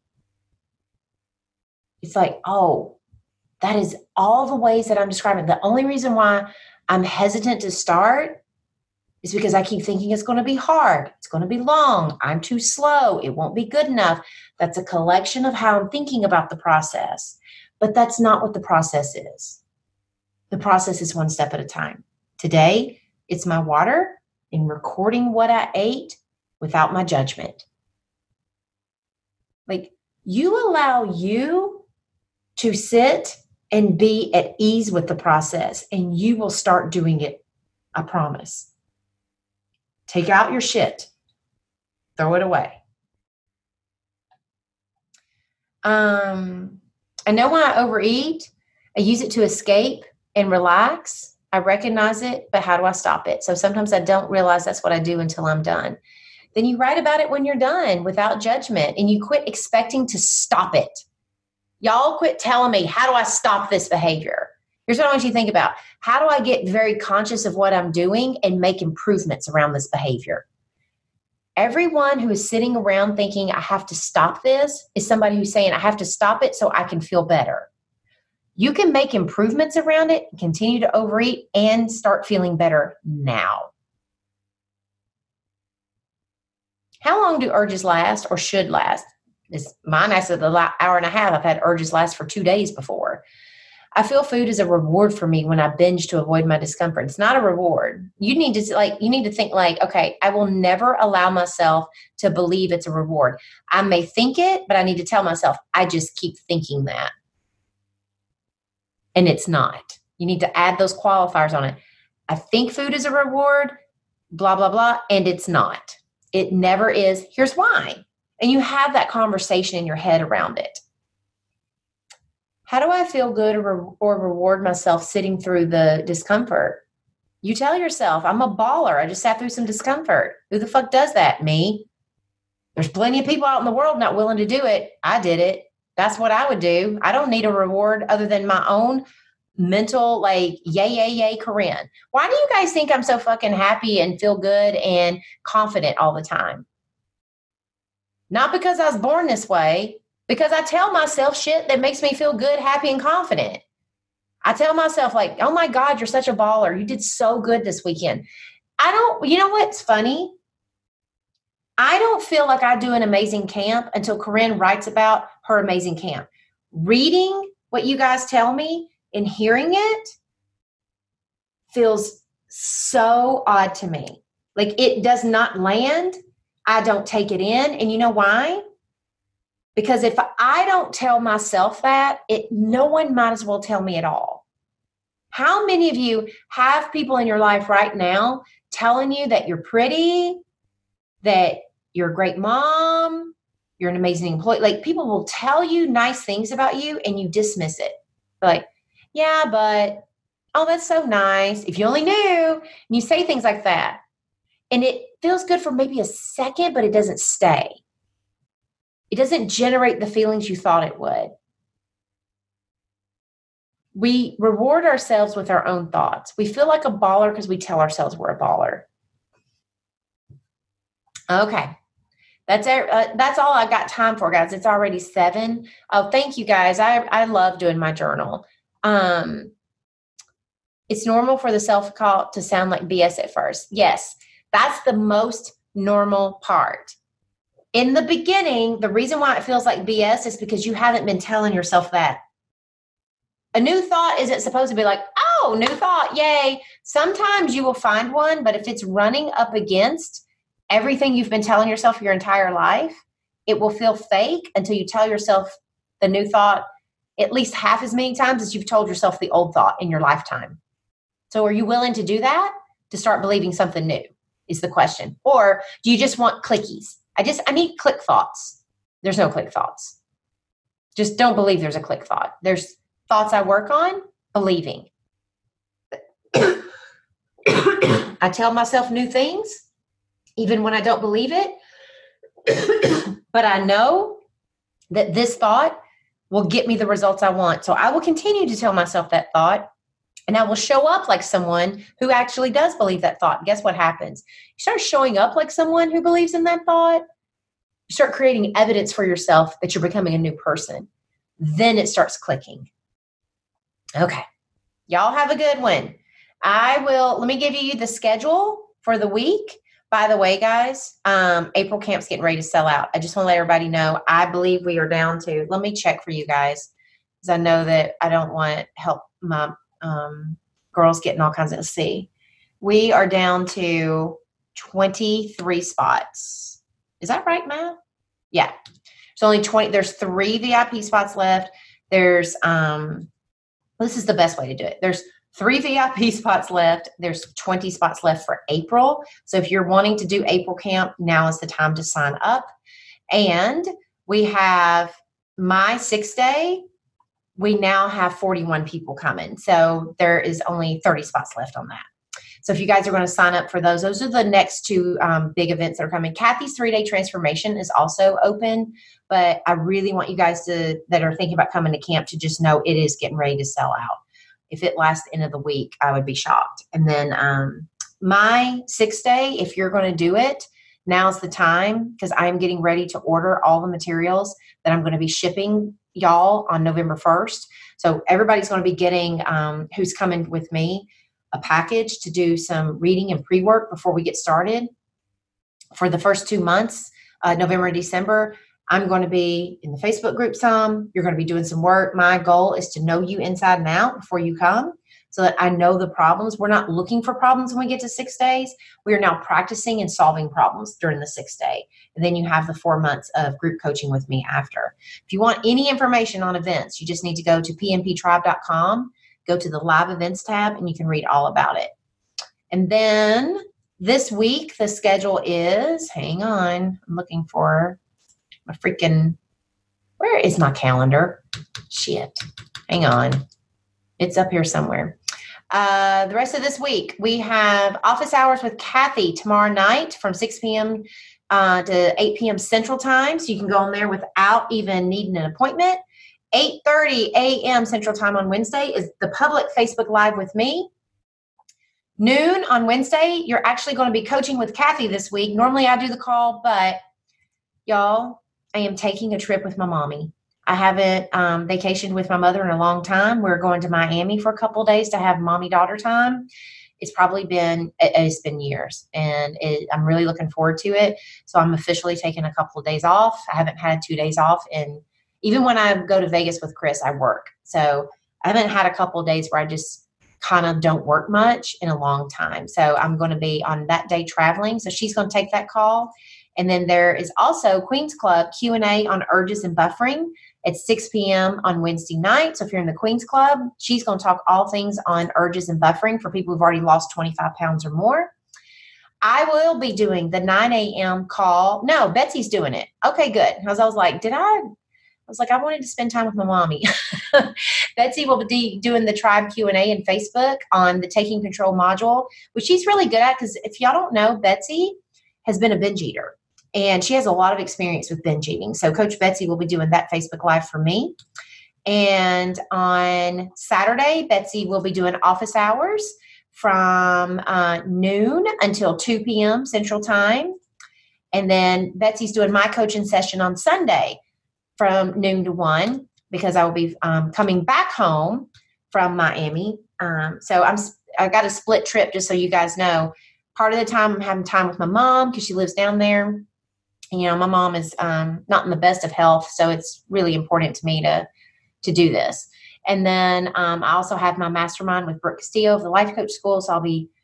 It's like, oh, that is all the ways that I'm describing. The only reason why I'm hesitant to start is because I keep thinking it's going to be hard. It's going to be long. I'm too slow. It won't be good enough. That's a collection of how I'm thinking about the process. But that's not what the process is. The process is one step at a time. Today, it's my water and recording what I ate without my judgment. Like, you allow you to sit and be at ease with the process, and you will start doing it. I promise. Take out your shit. Throw it away. I know when I overeat, I use it to escape and relax. I recognize it, but how do I stop it? So sometimes I don't realize that's what I do until I'm done. Then you write about it when you're done without judgment, and you quit expecting to stop it. Y'all quit telling me, how do I stop this behavior? Here's what I want you to think about. How do I get very conscious of what I'm doing and make improvements around this behavior? Everyone who is sitting around thinking I have to stop this is somebody who's saying I have to stop it so I can feel better. You can make improvements around it, continue to overeat, and start feeling better now. How long do urges last or should last? Mine lasted an hour and a half. I've had urges last for 2 days before. I feel food is a reward for me when I binge to avoid my discomfort. It's not a reward. You need to think like, okay, I will never allow myself to believe it's a reward. I may think it, but I need to tell myself, I just keep thinking that. And it's not. You need to add those qualifiers on it. I think food is a reward, blah, blah, blah, and it's not. It never is. Here's why. And you have that conversation in your head around it. How do I feel good or reward myself sitting through the discomfort? You tell yourself, I'm a baller. I just sat through some discomfort. Who the fuck does that? Me. There's plenty of people out in the world not willing to do it. I did it. That's what I would do. I don't need a reward other than my own mental, like, yay, Corinne. Why do you guys think I'm so fucking happy and feel good and confident all the time? Not because I was born this way. Because I tell myself shit that makes me feel good, happy, and confident. I tell myself like, oh my God, you're such a baller. You did so good this weekend. You know what's funny? I don't feel like I do an amazing camp until Corinne writes about her amazing camp. Reading what you guys tell me and hearing it feels so odd to me. Like, it does not land. I don't take it in. And you know why? Because if I don't tell myself that, no one might as well tell me at all. How many of you have people in your life right now telling you that you're pretty, that you're a great mom, you're an amazing employee? Like, people will tell you nice things about you and you dismiss it. Like, yeah, but, oh, that's so nice. If you only knew. And you say things like that. And it feels good for maybe a second, but it doesn't stay. It doesn't generate the feelings you thought it would. We reward ourselves with our own thoughts. We feel like a baller because we tell ourselves we're a baller. Okay. That's all I got time for, guys. It's already 7. Oh, thank you, guys. I love doing my journal. It's normal for the self-talk to sound like BS at first. Yes, that's the most normal part. In the beginning, the reason why it feels like BS is because you haven't been telling yourself that. A new thought isn't supposed to be like, oh, new thought, yay. Sometimes you will find one, but if it's running up against everything you've been telling yourself your entire life, it will feel fake until you tell yourself the new thought at least half as many times as you've told yourself the old thought in your lifetime. So are you willing to do that to start believing something new is the question? Or do you just want clickies? I need click thoughts. There's no click thoughts. Just don't believe there's a click thought. There's thoughts I work on believing. I tell myself new things, even when I don't believe it. But I know that this thought will get me the results I want. So I will continue to tell myself that thought. And I will show up like someone who actually does believe that thought. Guess what happens? You start showing up like someone who believes in that thought. You start creating evidence for yourself that you're becoming a new person. Then it starts clicking. Okay. Y'all have a good one. Let me give you the schedule for the week. By the way, guys, April camp's getting ready to sell out. I just want to let everybody know, I believe we are down to, let me check for you guys, because I know that I don't want to help my girls getting all kinds of, we are down to 23 spots. Is that right, Matt? Yeah. There's only 20. There's 3 VIP spots left. There's, this is the best way to do it. There's 3 VIP spots left. There's 20 spots left for April. So if you're wanting to do April camp, now is the time to sign up. And we have my 6-day. We now have 41 people coming. So there is only 30 spots left on that. So if you guys are going to sign up for those are the next 2 big events that are coming. Kathy's 3-day transformation is also open, but I really want you guys that are thinking about coming to camp to just know it is getting ready to sell out. If it lasts the end of the week, I would be shocked. And then my 6-day, if you're going to do it, now's the time because I'm getting ready to order all the materials that I'm going to be shipping y'all on November 1st. So everybody's going to be getting, who's coming with me, a package to do some reading and pre-work before we get started. For the first 2 months, November and December, I'm going to be in the Facebook group some. You're going to be doing some work. My goal is to know you inside and out before you come so that I know the problems. We're not looking for problems when we get to 6 days. We are now practicing and solving problems during the 6th day. And then you have the 4 months of group coaching with me after. If you want any information on events, you just need to go to pmptribe.com, go to the live events tab, and you can read all about it. And then this week, the schedule is, hang on, I'm looking for my freaking, where is my calendar? Shit. Hang on. It's up here somewhere. The rest of this week, we have office hours with Kathy tomorrow night from 6 p.m. To 8 p.m. Central Time. So you can go on there without even needing an appointment. 8:30 a.m. Central Time on Wednesday is the public Facebook Live with me. Noon on Wednesday, you're actually going to be coaching with Kathy this week. Normally I do the call, but y'all, I am taking a trip with my mommy. I haven't vacationed with my mother in a long time. We're going to Miami for a couple of days to have mommy-daughter time. It's been years, and I'm really looking forward to it. So I'm officially taking a couple of days off. I haven't had 2 days off, and even when I go to Vegas with Chris, I work. So I haven't had a couple of days where I just kind of don't work much in a long time. So I'm going to be on that day traveling. So she's going to take that call. And then there is also Queen's Club Q&A on urges and buffering at 6 p.m. on Wednesday night. So if you're in the Queen's Club, she's going to talk all things on urges and buffering for people who've already lost 25 pounds or more. I will be doing the 9 a.m. call. No, Betsy's doing it. Okay, good. Because I was like, I wanted to spend time with my mommy. Betsy will be doing the Tribe Q&A in Facebook on the Taking Control module, which she's really good at because if y'all don't know, Betsy has been a binge eater. And she has a lot of experience with binge eating. So Coach Betsy will be doing that Facebook Live for me. And on Saturday, Betsy will be doing office hours from noon until 2 p.m. Central Time. And then Betsy's doing my coaching session on Sunday from noon to 1 because I will be coming back home from Miami. So I got a split trip just so you guys know. Part of the time I'm having time with my mom because she lives down there. You know, my mom is not in the best of health, so it's really important to me to do this. And then I also have my mastermind with Brooke Castillo of the Life Coach School. So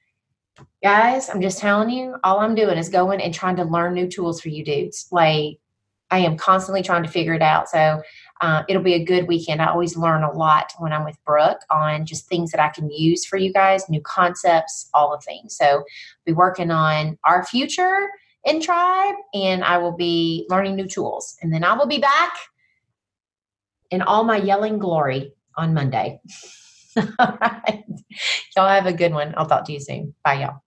guys, I'm just telling you, all I'm doing is going and trying to learn new tools for you dudes. Like, I am constantly trying to figure it out. So it'll be a good weekend. I always learn a lot when I'm with Brooke on just things that I can use for you guys, new concepts, all the things. So I'll be working on our future in Tribe, and I will be learning new tools. And then I will be back in all my yelling glory on Monday. All right. Y'all have a good one. I'll talk to you soon. Bye, y'all.